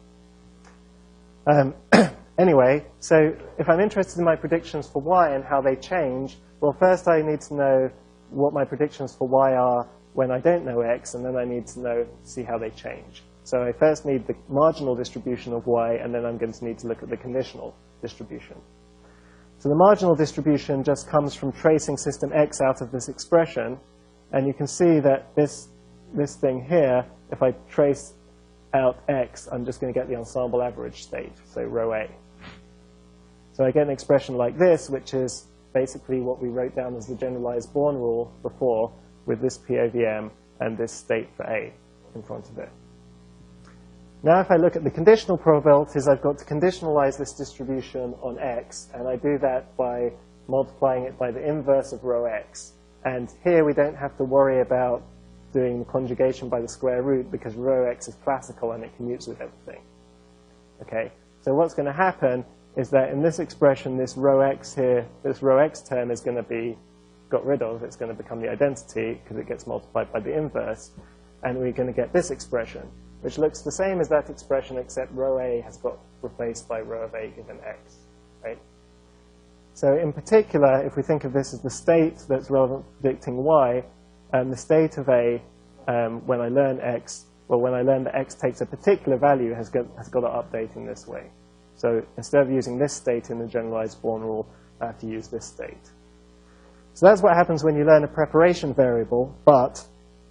Anyway, so if I'm interested in my predictions for y and how they change, well, first I need to know what my predictions for y are when I don't know x, and then I need to see how they change. So I first need the marginal distribution of y, and then I'm going to need to look at the conditional distribution. So the marginal distribution just comes from tracing system x out of this expression, and you can see that this thing here, if I trace out x, I'm just going to get the ensemble average state, so rho A. So I get an expression like this, which is basically what we wrote down as the generalized Born rule before, with this POVM and this state for A in front of it. Now if I look at the conditional probabilities, I've got to conditionalize this distribution on x, and I do that by multiplying it by the inverse of rho x. And here we don't have to worry about doing the conjugation by the square root because rho x is classical and it commutes with everything. Okay, so what's going to happen is that in this expression, this rho x here, this rho x term is going to be got rid of. It's going to become the identity because it gets multiplied by the inverse. And we're going to get this expression, which looks the same as that expression, except rho A has got replaced by rho of A given x. Right? So in particular, if we think of this as the state that's relevant for predicting y, the state of A, when I learn x, well, when I learn that x takes a particular value, has got to update in this way. So instead of using this state in the generalized Born rule, I have to use this state. So that's what happens when you learn a preparation variable, but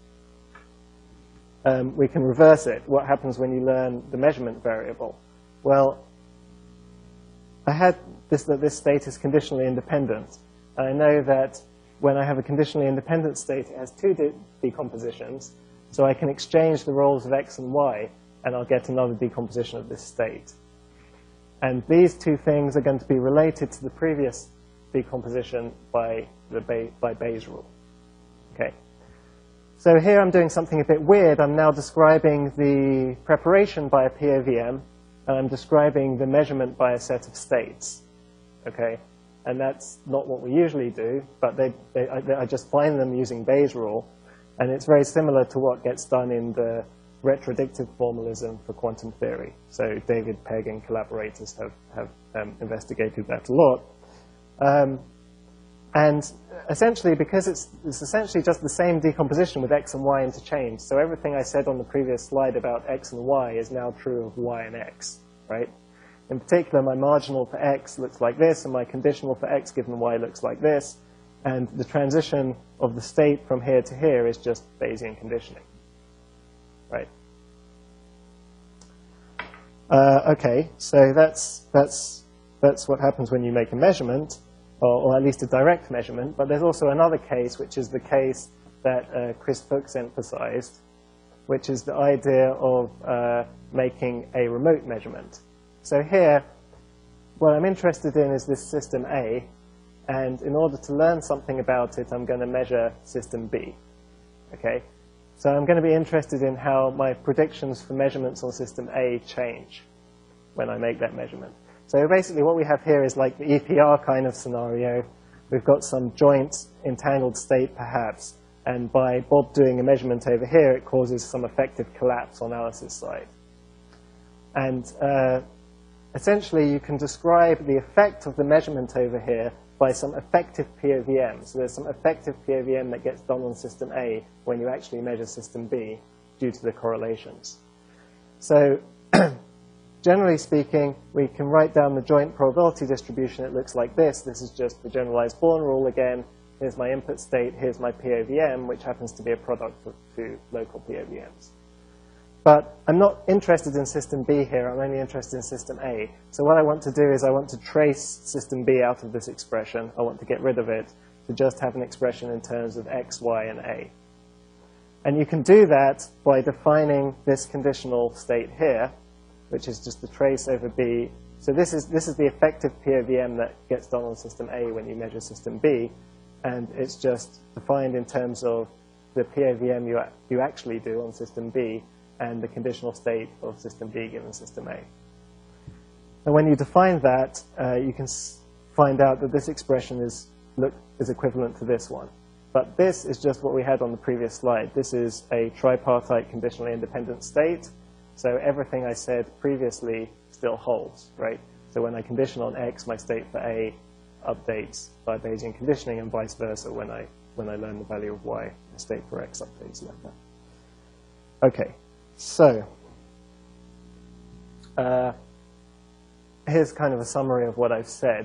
we can reverse it. What happens when you learn the measurement variable? Well, I had that this state is conditionally independent. And I know that when I have a conditionally independent state, it has two decompositions. So I can exchange the roles of x and y, and I'll get another decomposition of this state. And these two things are going to be related to the previous decomposition by Bayes' rule. Okay. So here I'm doing something a bit weird. I'm now describing the preparation by a POVM, and I'm describing the measurement by a set of states. Okay? And that's not what we usually do, but I just find them using Bayes' rule, and it's very similar to what gets done in the retrodictive formalism for quantum theory. So David Pegg and collaborators have investigated that a lot. And essentially, because it's essentially just the same decomposition with x and y interchanged, so everything I said on the previous slide about x and y is now true of y and x, right? In particular, my marginal for x looks like this, and my conditional for x given y looks like this, and the transition of the state from here to here is just Bayesian conditioning, right? Okay, so that's what happens when you make a measurement, or at least a direct measurement. But there's also another case, which is the case that Chris Fuchs emphasized, which is the idea of making a remote measurement. So here, what I'm interested in is this system A, and in order to learn something about it, I'm going to measure system B. Okay? So I'm going to be interested in how my predictions for measurements on system A change when I make that measurement. So basically what we have here is like the EPR kind of scenario. We've got some joint entangled state perhaps, and by Bob doing a measurement over here, it causes some effective collapse on Alice's side. And essentially you can describe the effect of the measurement over here by some effective POVM. So there's some effective POVM that gets done on system A when you actually measure system B due to the correlations. So generally speaking, we can write down the joint probability distribution. It looks like this. This is just the generalized Born rule again. Here's my input state. Here's my POVM, which happens to be a product of two local POVMs. But I'm not interested in system B here. I'm only interested in system A. So what I want to do is I want to trace system B out of this expression. I want to get rid of it to just have an expression in terms of x, y, and A. And you can do that by defining this conditional state here, which is just the trace over B. So this is the effective POVM that gets done on system A when you measure system B. And it's just defined in terms of the POVM you actually do on system B and the conditional state of system B given system A. And when you define that, you can find out that this expression is equivalent to this one. But this is just what we had on the previous slide. This is a tripartite conditionally independent state. So everything I said previously still holds, right? So when I condition on x, my state for A updates by Bayesian conditioning, and vice versa. When I learn the value of y, the state for x updates like that. Okay. So here's kind of a summary of what I've said.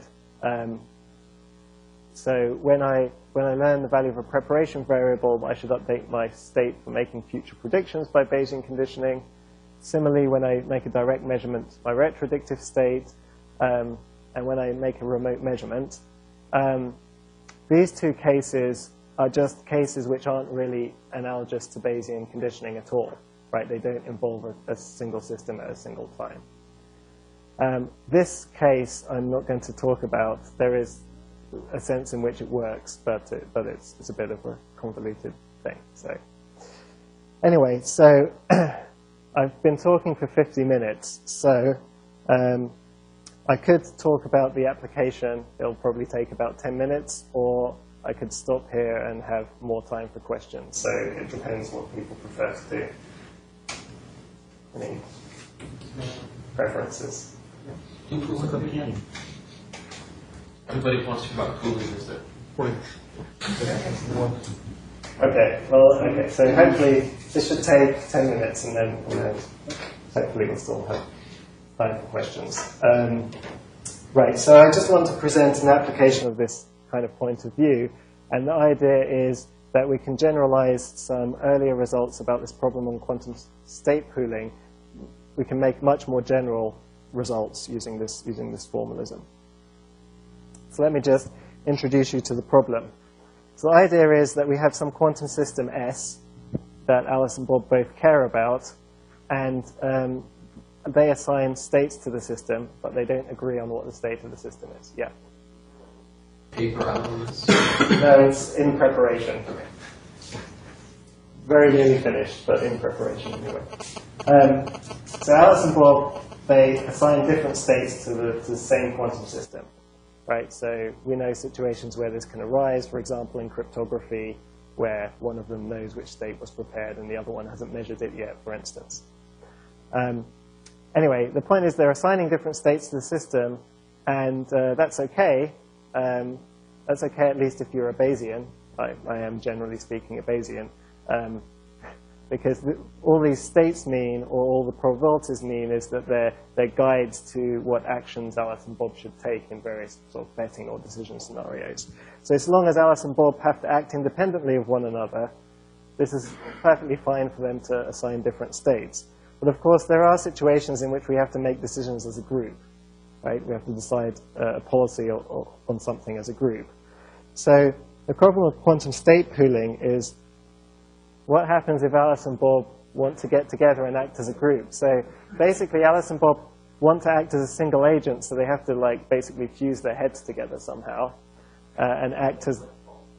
So when I learn the value of a preparation variable, I should update my state for making future predictions by Bayesian conditioning. Similarly, when I make a direct measurement, my retrodictive state, and when I make a remote measurement, these two cases are just cases which aren't really analogous to Bayesian conditioning at all. Right? They don't involve a single system at a single time. This case I'm not going to talk about. There is a sense in which it works, but it's a bit of a convoluted thing. So anyway, so I've been talking for 50 minutes. So I could talk about the application. It'll probably take about 10 minutes, or I could stop here and have more time for questions. So it depends what people prefer to do. Any preferences? Everybody wants to talk about cooling, is there? Okay, well, okay, so hopefully this should take 10 minutes, and then hopefully we'll still have time for questions. Right, so I just want to present an application of this kind of point of view, and the idea is that we can generalize some earlier results about this problem on quantum state pooling. We can make much more general results using this formalism. So let me just introduce you to the problem. So the idea is that we have some quantum system S that Alice and Bob both care about, and they assign states to the system, but they don't agree on what the state of the system is. Yeah? Paper out on this? No, it's in preparation. Okay. very nearly finished, but in preparation anyway. So Alice and Bob, they assign different states to the same quantum system, right? So we know situations where this can arise, for example, in cryptography, where one of them knows which state was prepared and the other one hasn't measured it yet, for instance. Anyway, the point is they're assigning different states to the system, and that's okay. That's okay at least if you're a Bayesian. I am, generally speaking, a Bayesian. Because all these states mean, or all the probabilities mean, is that they're guides to what actions Alice and Bob should take in various sort of betting or decision scenarios. So as long as Alice and Bob have to act independently of one another, this is perfectly fine for them to assign different states. But of course, there are situations in which we have to make decisions as a group, right? We have to decide a policy or on something as a group. So the problem with quantum state pooling is, what happens if Alice and Bob want to get together and act as a group? So basically, Alice and Bob want to act as a single agent, so they have to like basically fuse their heads together somehow and act as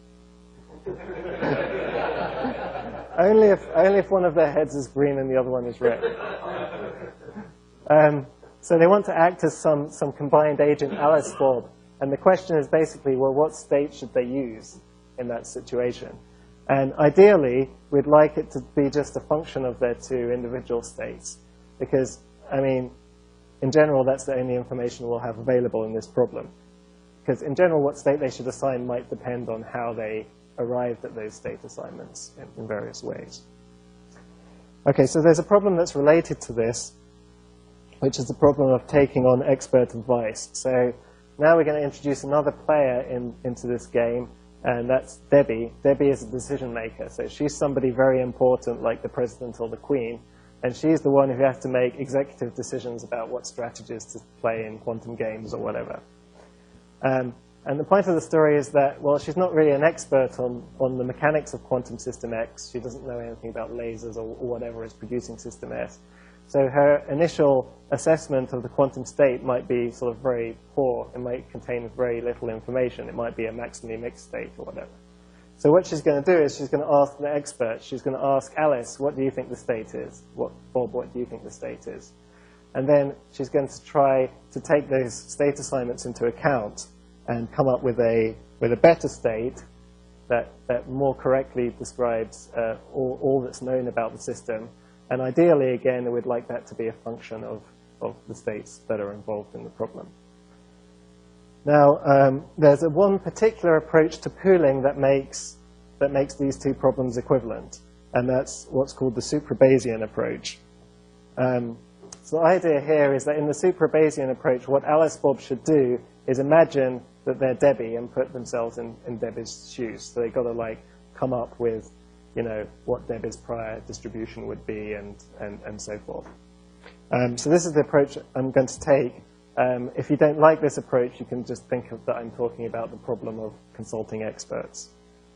only if one of their heads is green and the other one is red. So they want to act as some combined agent, Alice Bob, and the question is basically, well, what state should they use in that situation? And ideally, we'd like it to be just a function of their two individual states. Because, I mean, in general, that's the only information we'll have available in this problem. Because in general, what state they should assign might depend on how they arrived at those state assignments in various ways. Okay, so there's a problem that's related to this, which is the problem of taking on expert advice. So now we're going to introduce another player into this game, and that's Debbie. Debbie is a decision maker, so she's somebody very important, like the president or the queen, and she's the one who has to make executive decisions about what strategies to play in quantum games or whatever. And the point of the story is that, well, she's not really an expert on the mechanics of quantum system X. She doesn't know anything about lasers or whatever is producing system S. So her initial assessment of the quantum state might be sort of very poor. It might contain very little information. It might be a maximally mixed state or whatever. So what she's going to do is she's going to ask the expert. She's going to ask Alice, what do you think the state is? Bob, what do you think the state is? And then she's going to try to take those state assignments into account and come up with a better state that more correctly describes all that's known about the system. And ideally, again, we'd like that to be a function of the states that are involved in the problem. Now, there's one particular approach to pooling that makes these two problems equivalent, and that's what's called the supra-Bayesian approach. So the idea here is that in the supra-Bayesian approach, what Alice Bob should do is imagine that they're Debbie and put themselves in Debbie's shoes. So they've got to like come up with, you know, what Debbie's prior distribution would be and so forth. So this is the approach I'm going to take. If you don't like this approach, you can just think of that I'm talking about the problem of consulting experts.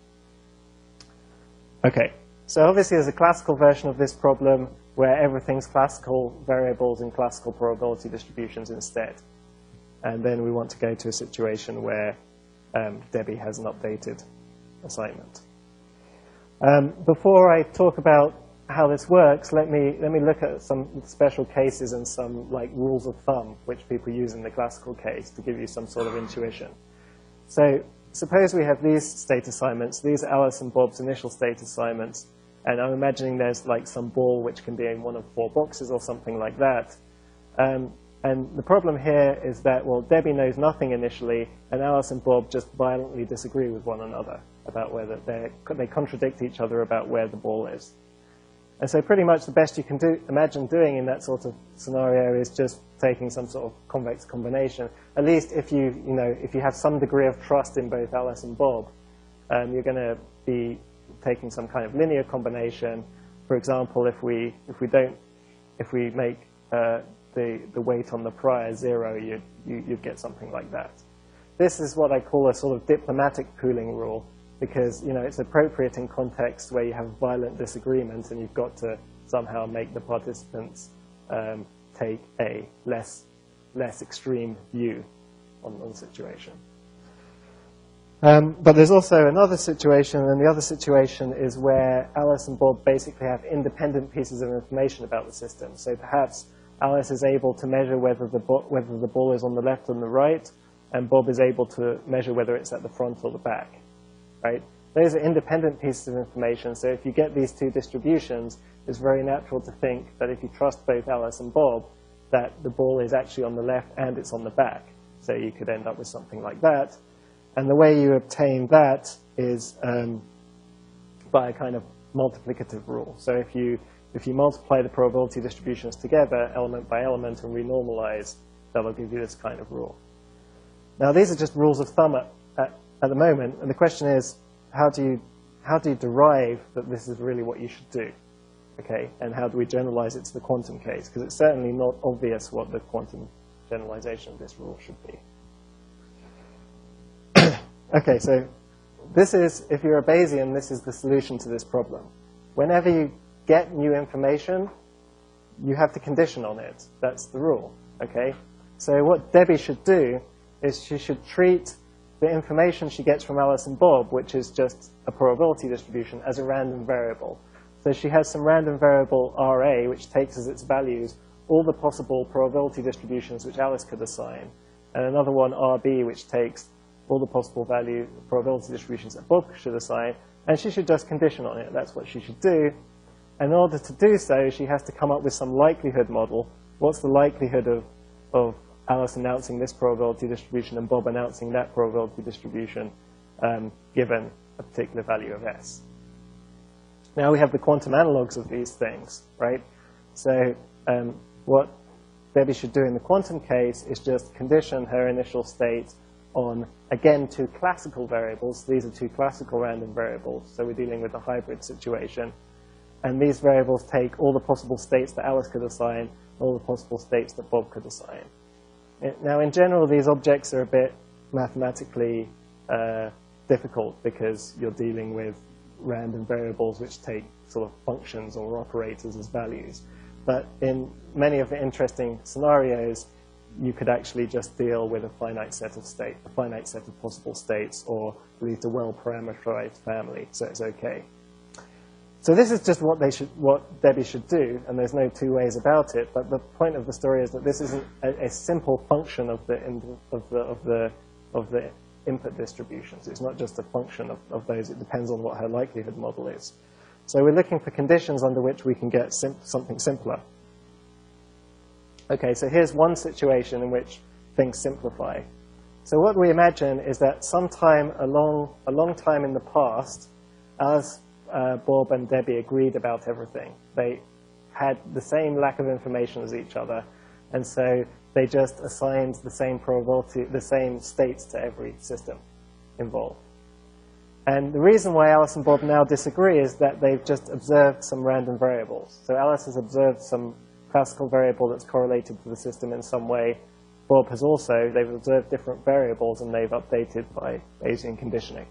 Okay, so obviously there's a classical version of this problem where everything's classical variables and classical probability distributions instead. And then we want to go to a situation where Debbie has an updated assignment. Before I talk about how this works, let me look at some special cases and some like rules of thumb which people use in the classical case to give you some sort of intuition. So suppose we have these state assignments. These are Alice and Bob's initial state assignments, and I'm imagining there's like some ball which can be in one of 4 boxes or something like that. And the problem here is that, well, Debbie knows nothing initially, and Alice and Bob just violently disagree with one another about whether they contradict each other about where the ball is. And so pretty much the best you can imagine doing in that sort of scenario is just taking some sort of convex combination. At least if you have some degree of trust in both Alice and Bob, you're going to be taking some kind of linear combination. For example, if we make the weight on the prior 0, you'd get something like that. This is what I call a sort of diplomatic pooling rule, because it's appropriate in contexts where you have violent disagreement and you've got to somehow make the participants take a less extreme view on the situation. But there's also another situation, and the other situation is where Alice and Bob basically have independent pieces of information about the system. So perhaps Alice is able to measure whether the ball is on the left or the right, and Bob is able to measure whether it's at the front or the back, right? Those are independent pieces of information, so if you get these two distributions, it's very natural to think that if you trust both Alice and Bob, that the ball is actually on the left and it's on the back. So you could end up with something like that. And the way you obtain that is by a kind of multiplicative rule. So if you multiply the probability distributions together, element by element, and renormalize, that'll give you this kind of rule. Now, these are just rules of thumb at the moment, and the question is, how do you derive that this is really what you should do? Okay, and how do we generalize it to the quantum case? Because it's certainly not obvious what the quantum generalization of this rule should be. Okay, so this is, if you're a Bayesian, this is the solution to this problem. Whenever you get new information, you have to condition on it. That's the rule, okay? So what Debbie should do is she should treat the information she gets from Alice and Bob, which is just a probability distribution, as a random variable. So she has some random variable RA, which takes as its values all the possible probability distributions which Alice could assign, and another one RB, which takes all the possible value probability distributions that Bob should assign, and she should just condition on it. That's what she should do. And in order to do so, she has to come up with some likelihood model. What's the likelihood of Alice announcing this probability distribution and Bob announcing that probability distribution given a particular value of S? Now we have the quantum analogs of these things, right? So what Debbie should do in the quantum case is just condition her initial state on, again, two classical variables. These are two classical random variables, so we're dealing with a hybrid situation. And these variables take all the possible states that Alice could assign, all the possible states that Bob could assign. Now, in general, these objects are a bit mathematically difficult because you're dealing with random variables which take sort of functions or operators as values. But in many of the interesting scenarios, you could actually just deal with a finite set of states, a finite set of possible states, or at least a well-parameterized family, so it's okay. So this is just what Debbie should do, and there's no two ways about it. But the point of the story is that this isn't a simple function of the input distributions. It's not just a function of those. It depends on what her likelihood model is. So we're looking for conditions under which we can get something simpler. Okay, so here's one situation in which things simplify. So what we imagine is that sometime a long time in the past, as Bob and Debbie agreed about everything, they had the same lack of information as each other, and so they just assigned the same probability, the same states to every system involved. And the reason why Alice and Bob now disagree is that they've just observed some random variables. So Alice has observed some classical variable that's correlated to the system in some way. Bob has also, they've observed different variables and they've updated by Bayesian conditioning.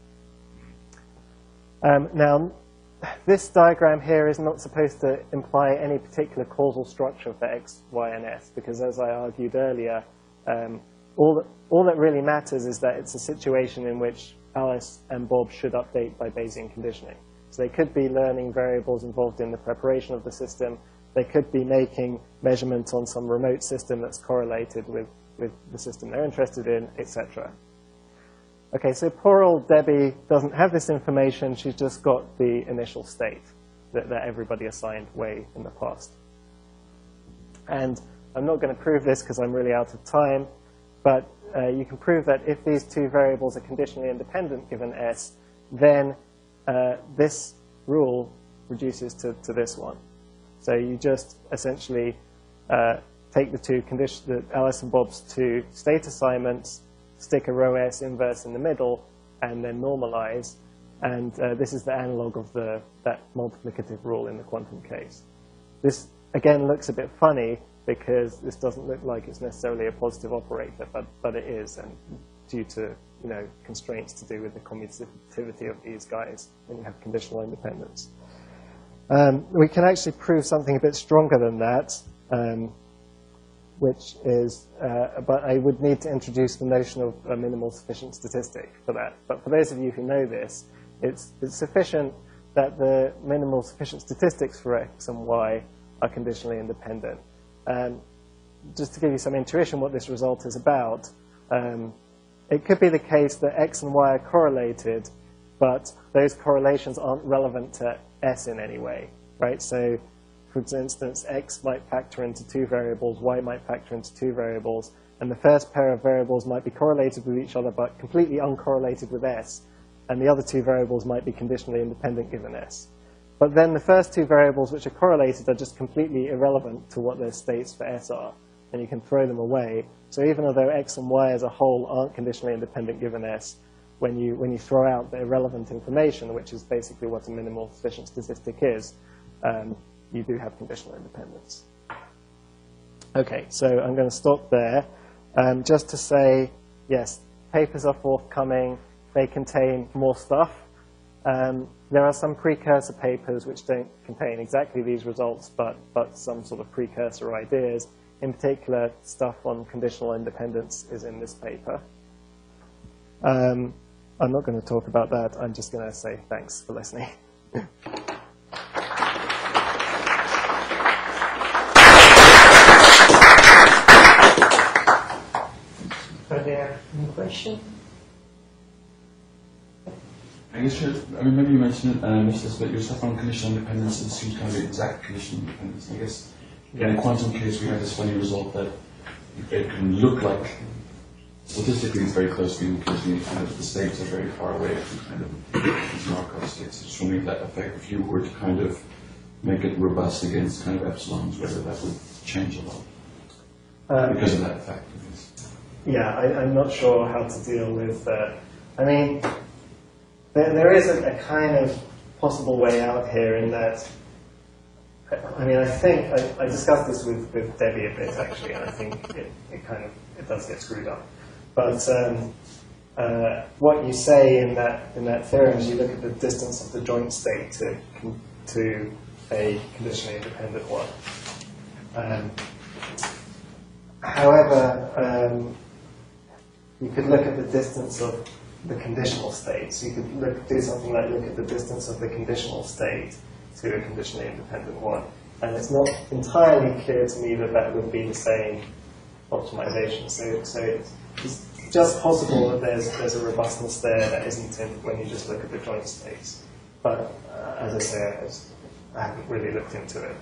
Now, this diagram here is not supposed to imply any particular causal structure for X, Y, and S, because as I argued earlier, all that really matters is that it's a situation in which Alice and Bob should update by Bayesian conditioning. So they could be learning variables involved in the preparation of the system. They could be making measurements on some remote system that's correlated with the system they're interested in, etc. Okay, so poor old Debbie doesn't have this information. She's just got the initial state that everybody assigned way in the past. And I'm not going to prove this because I'm really out of time, but you can prove that if these two variables are conditionally independent given S, then this rule reduces to this one. So you just essentially take the Alice and Bob's two state assignments, stick a rho S inverse in the middle, and then normalize. And this is the analog of that multiplicative rule in the quantum case. This, again, looks a bit funny because this doesn't look like it's necessarily a positive operator, but it is, and due to constraints to do with the commutativity of these guys when you have conditional independence. We can actually prove something a bit stronger than that. which is, but I would need to introduce the notion of a minimal sufficient statistic for that. But for those of you who know this, it's sufficient that the minimal sufficient statistics for x and y are conditionally independent. Just to give you some intuition what this result is about, it could be the case that x and y are correlated, but those correlations aren't relevant to S in any way, right? So, for instance, x might factor into two variables, y might factor into two variables, and the first pair of variables might be correlated with each other but completely uncorrelated with S, and the other two variables might be conditionally independent given S. But then the first two variables which are correlated are just completely irrelevant to what their states for S are, and you can throw them away. So even though x and y as a whole aren't conditionally independent given S, when you throw out the irrelevant information, which is basically what a minimal sufficient statistic is, you do have conditional independence. Okay, so I'm going to stop there. Just to say, yes, papers are forthcoming. They contain more stuff. There are some precursor papers which don't contain exactly these results, but some sort of precursor ideas. In particular, stuff on conditional independence is in this paper. I'm not going to talk about that. I'm just going to say thanks for listening. Are there any questions? I guess maybe you mentioned this, but your stuff on conditional independence assumes kind of exact conditional independence. I guess in the quantum case, we have this funny result that it can look like statistically it's very close to being conditionally independent, but the states are very far away from kind of these Markov states. Just wondering that effect, if you were to kind of make it robust against kind of epsilons, whether that would change a lot because of that effect. I guess. Yeah, I'm not sure how to deal with that. I mean, there is a kind of possible way out here in that, I mean, I think, I discussed this with Debbie a bit actually, and I think it does get screwed up. But what you say in that theorem is you look at the distance of the joint state to a conditionally independent one. However, you could look at the distance of the conditional state. So you could do something like look at the distance of the conditional state to a conditionally independent one. And it's not entirely clear to me that that would be the same optimization. So it's just possible that there's a robustness there that isn't in when you just look at the joint states. But as I say, I haven't really looked into it.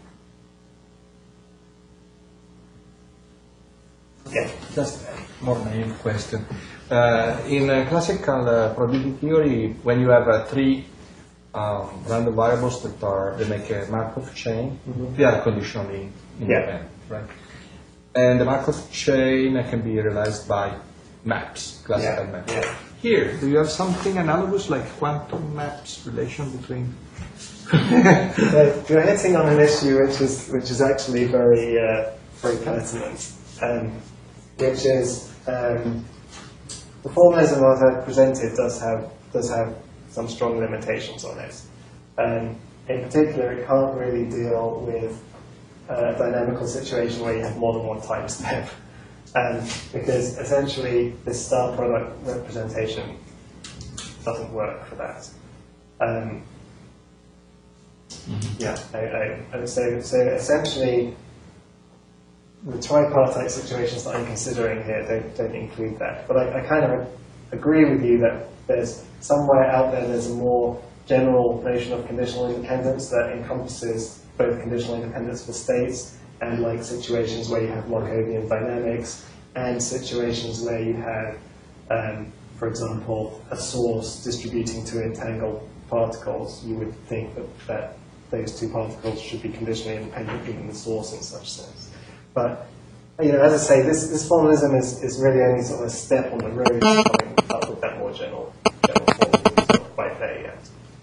Yeah. Just more naive question. In classical probability theory, when you have three random variables that make a Markov chain, they are conditionally independent, right? And the Markov chain can be realized by maps, classical maps. Yeah. Here, do you have something analogous like quantum maps relation between? You're hitting on an issue which is actually very pertinent, which is the formalism I've presented does have some strong limitations on it. In particular, it can't really deal with a dynamical situation where you have more than one time step, because essentially this star product representation doesn't work for that. Yeah, I would say so. Essentially, the tripartite situations that I'm considering here don't include that. But I kind of agree with you that there's somewhere out there's a more general notion of conditional independence that encompasses both conditional independence for states and like situations where you have Markovian dynamics and situations where you have, for example, a source distributing to entangled particles. You would think that those two particles should be conditionally independent given the source in such sense. But as I say, this formalism is really only sort of a step on the road to coming up with that more general formalism. It's not quite there yet.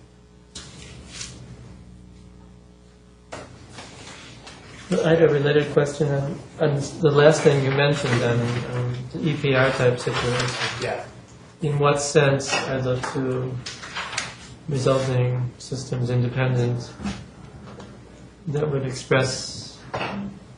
I had a related question on the last thing you mentioned on the EPR type situation. Yeah. In what sense are the two resulting systems independent that would express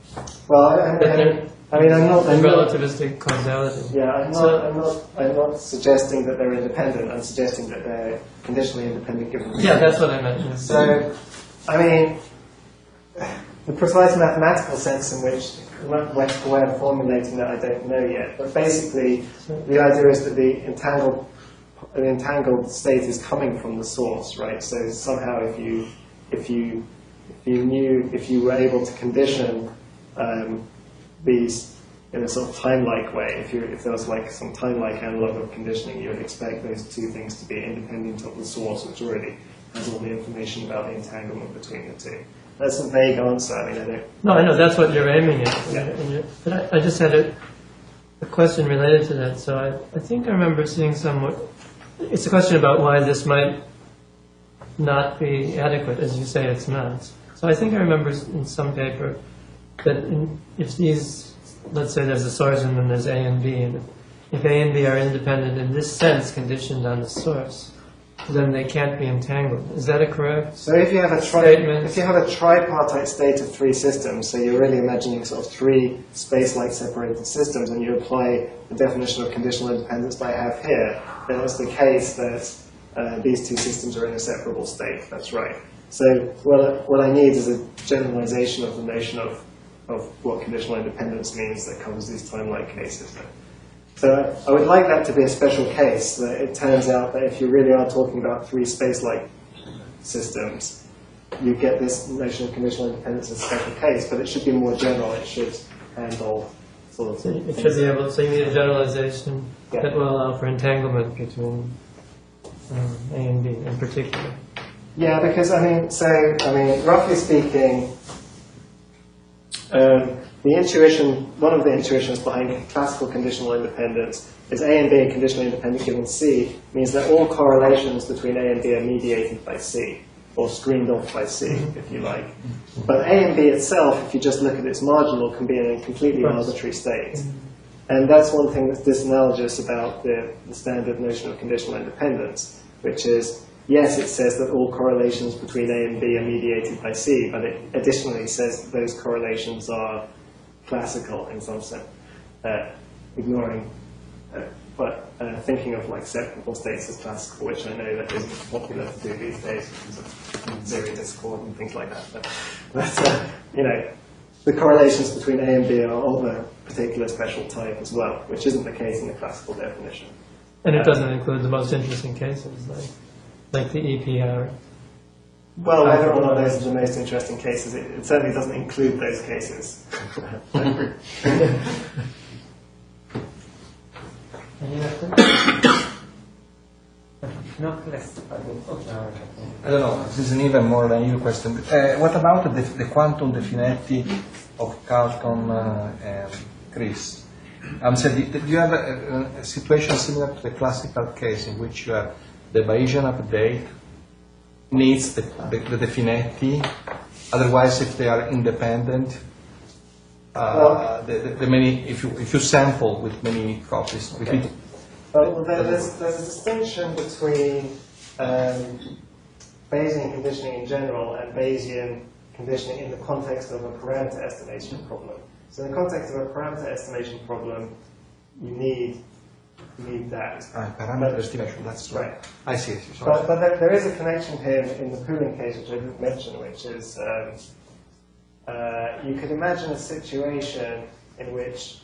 Well, I'm not. relativistic causality. Yeah, I'm not suggesting that they're independent. I'm suggesting that they're conditionally independent given. Yeah, that's what I meant. Yes. So, I mean, the precise mathematical sense in which the way of formulating that I don't know yet. But basically, the idea is that the entangled state is coming from the source, right? So somehow, if you were able to condition these in a sort of time-like way, if there was like some time-like analog of conditioning, you would expect those two things to be independent of the source, which already has all the information about the entanglement between the two. That's a vague answer. I mean, I don't. No, I know that's what you're aiming at. Yeah. But I just had a question related to that. So I think I remember seeing somewhat. It's a question about why this might not be adequate, as you say it's not. So I think I remember in some paper that if these, let's say there's a source and then there's A and B, and if A and B are independent in this sense, conditioned on the source, then they can't be entangled. Is that a correct So if you have a statement? if you have a tripartite state of three systems, so you're really imagining sort of three space-like separated systems, and you apply the definition of conditional independence that I have here, then it's the case that these two systems are in a separable state. That's right. So what I need is a generalization of the notion of what conditional independence means that covers these time-like cases. So I would like that to be a special case, that it turns out that if you really are talking about three space-like systems, you get this notion of conditional independence as a special case, but it should be more general. It should handle sort of So it things. should be able. So you need a generalization Yeah. that will allow for entanglement between A and B in particular. Yeah, because roughly speaking, one of the intuitions behind classical conditional independence is A and B conditionally independent given C means that all correlations between A and B are mediated by C, or screened off by C, if you like. But A and B itself, if you just look at its marginal, can be in a completely arbitrary state. And that's one thing that's disanalogous about the standard notion of conditional independence, which is, yes, it says that all correlations between A and B are mediated by C, but it additionally says that those correlations are classical in some sense, ignoring, but thinking of like separable states as classical, which I know that isn't popular to do these days because of zero discord and things like that. But the correlations between A and B are of a particular special type as well, which isn't the case in the classical definition. And it doesn't include the most interesting cases, like the EPR. Well, whether or not those are the most interesting cases, it certainly doesn't include those cases. I don't know, this is an even more naive question. What about the quantum definetti of Carlton and Chris? Saying, do you have a situation similar to the classical case in which you have the Bayesian update needs the definetti, otherwise if they are independent, if you sample with many copies, Okay. Well, there's a distinction between Bayesian conditioning in general and Bayesian conditioning in the context of a parameter estimation problem. So in the context of a parameter estimation problem, you need that. Parameter estimation, that's right. I see. Sorry. But there is a connection here in the pooling case, which I didn't mention, which is you could imagine a situation in which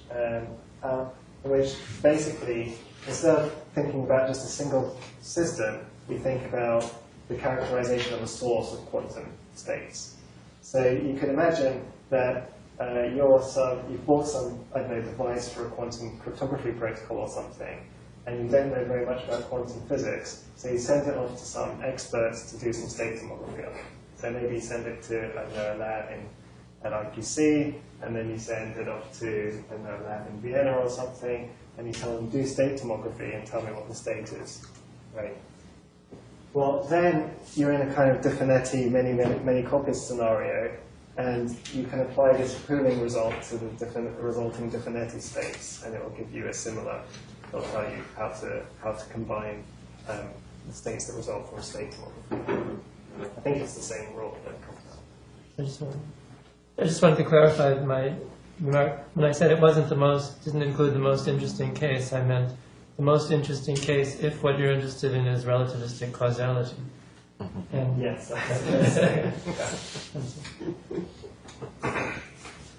basically, instead of thinking about just a single system, we think about the characterization of a source of quantum states. So you could imagine that you've bought some, device for a quantum cryptography protocol or something, and you don't know very much about quantum physics, so you send it off to some experts to do some state tomography on it. So maybe you send it to a lab at IQC, and then you send it off to a lab in Vienna or something, and you tell them, do state tomography and tell me what the state is, right? Well, then you're in a kind of Diffinetti many copies scenario, and you can apply this pooling result to the resulting Diffinetti states, and it will give you a similar, it'll tell you how to combine the states that result from state tomography. I think it's the same rule that comes out. I just wanted to clarify when I said it wasn't didn't include the most interesting case, I meant the most interesting case if what you're interested in is relativistic causality. And Yes.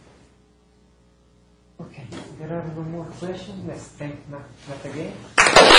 Okay, there are no more questions. Let's thank Matt again.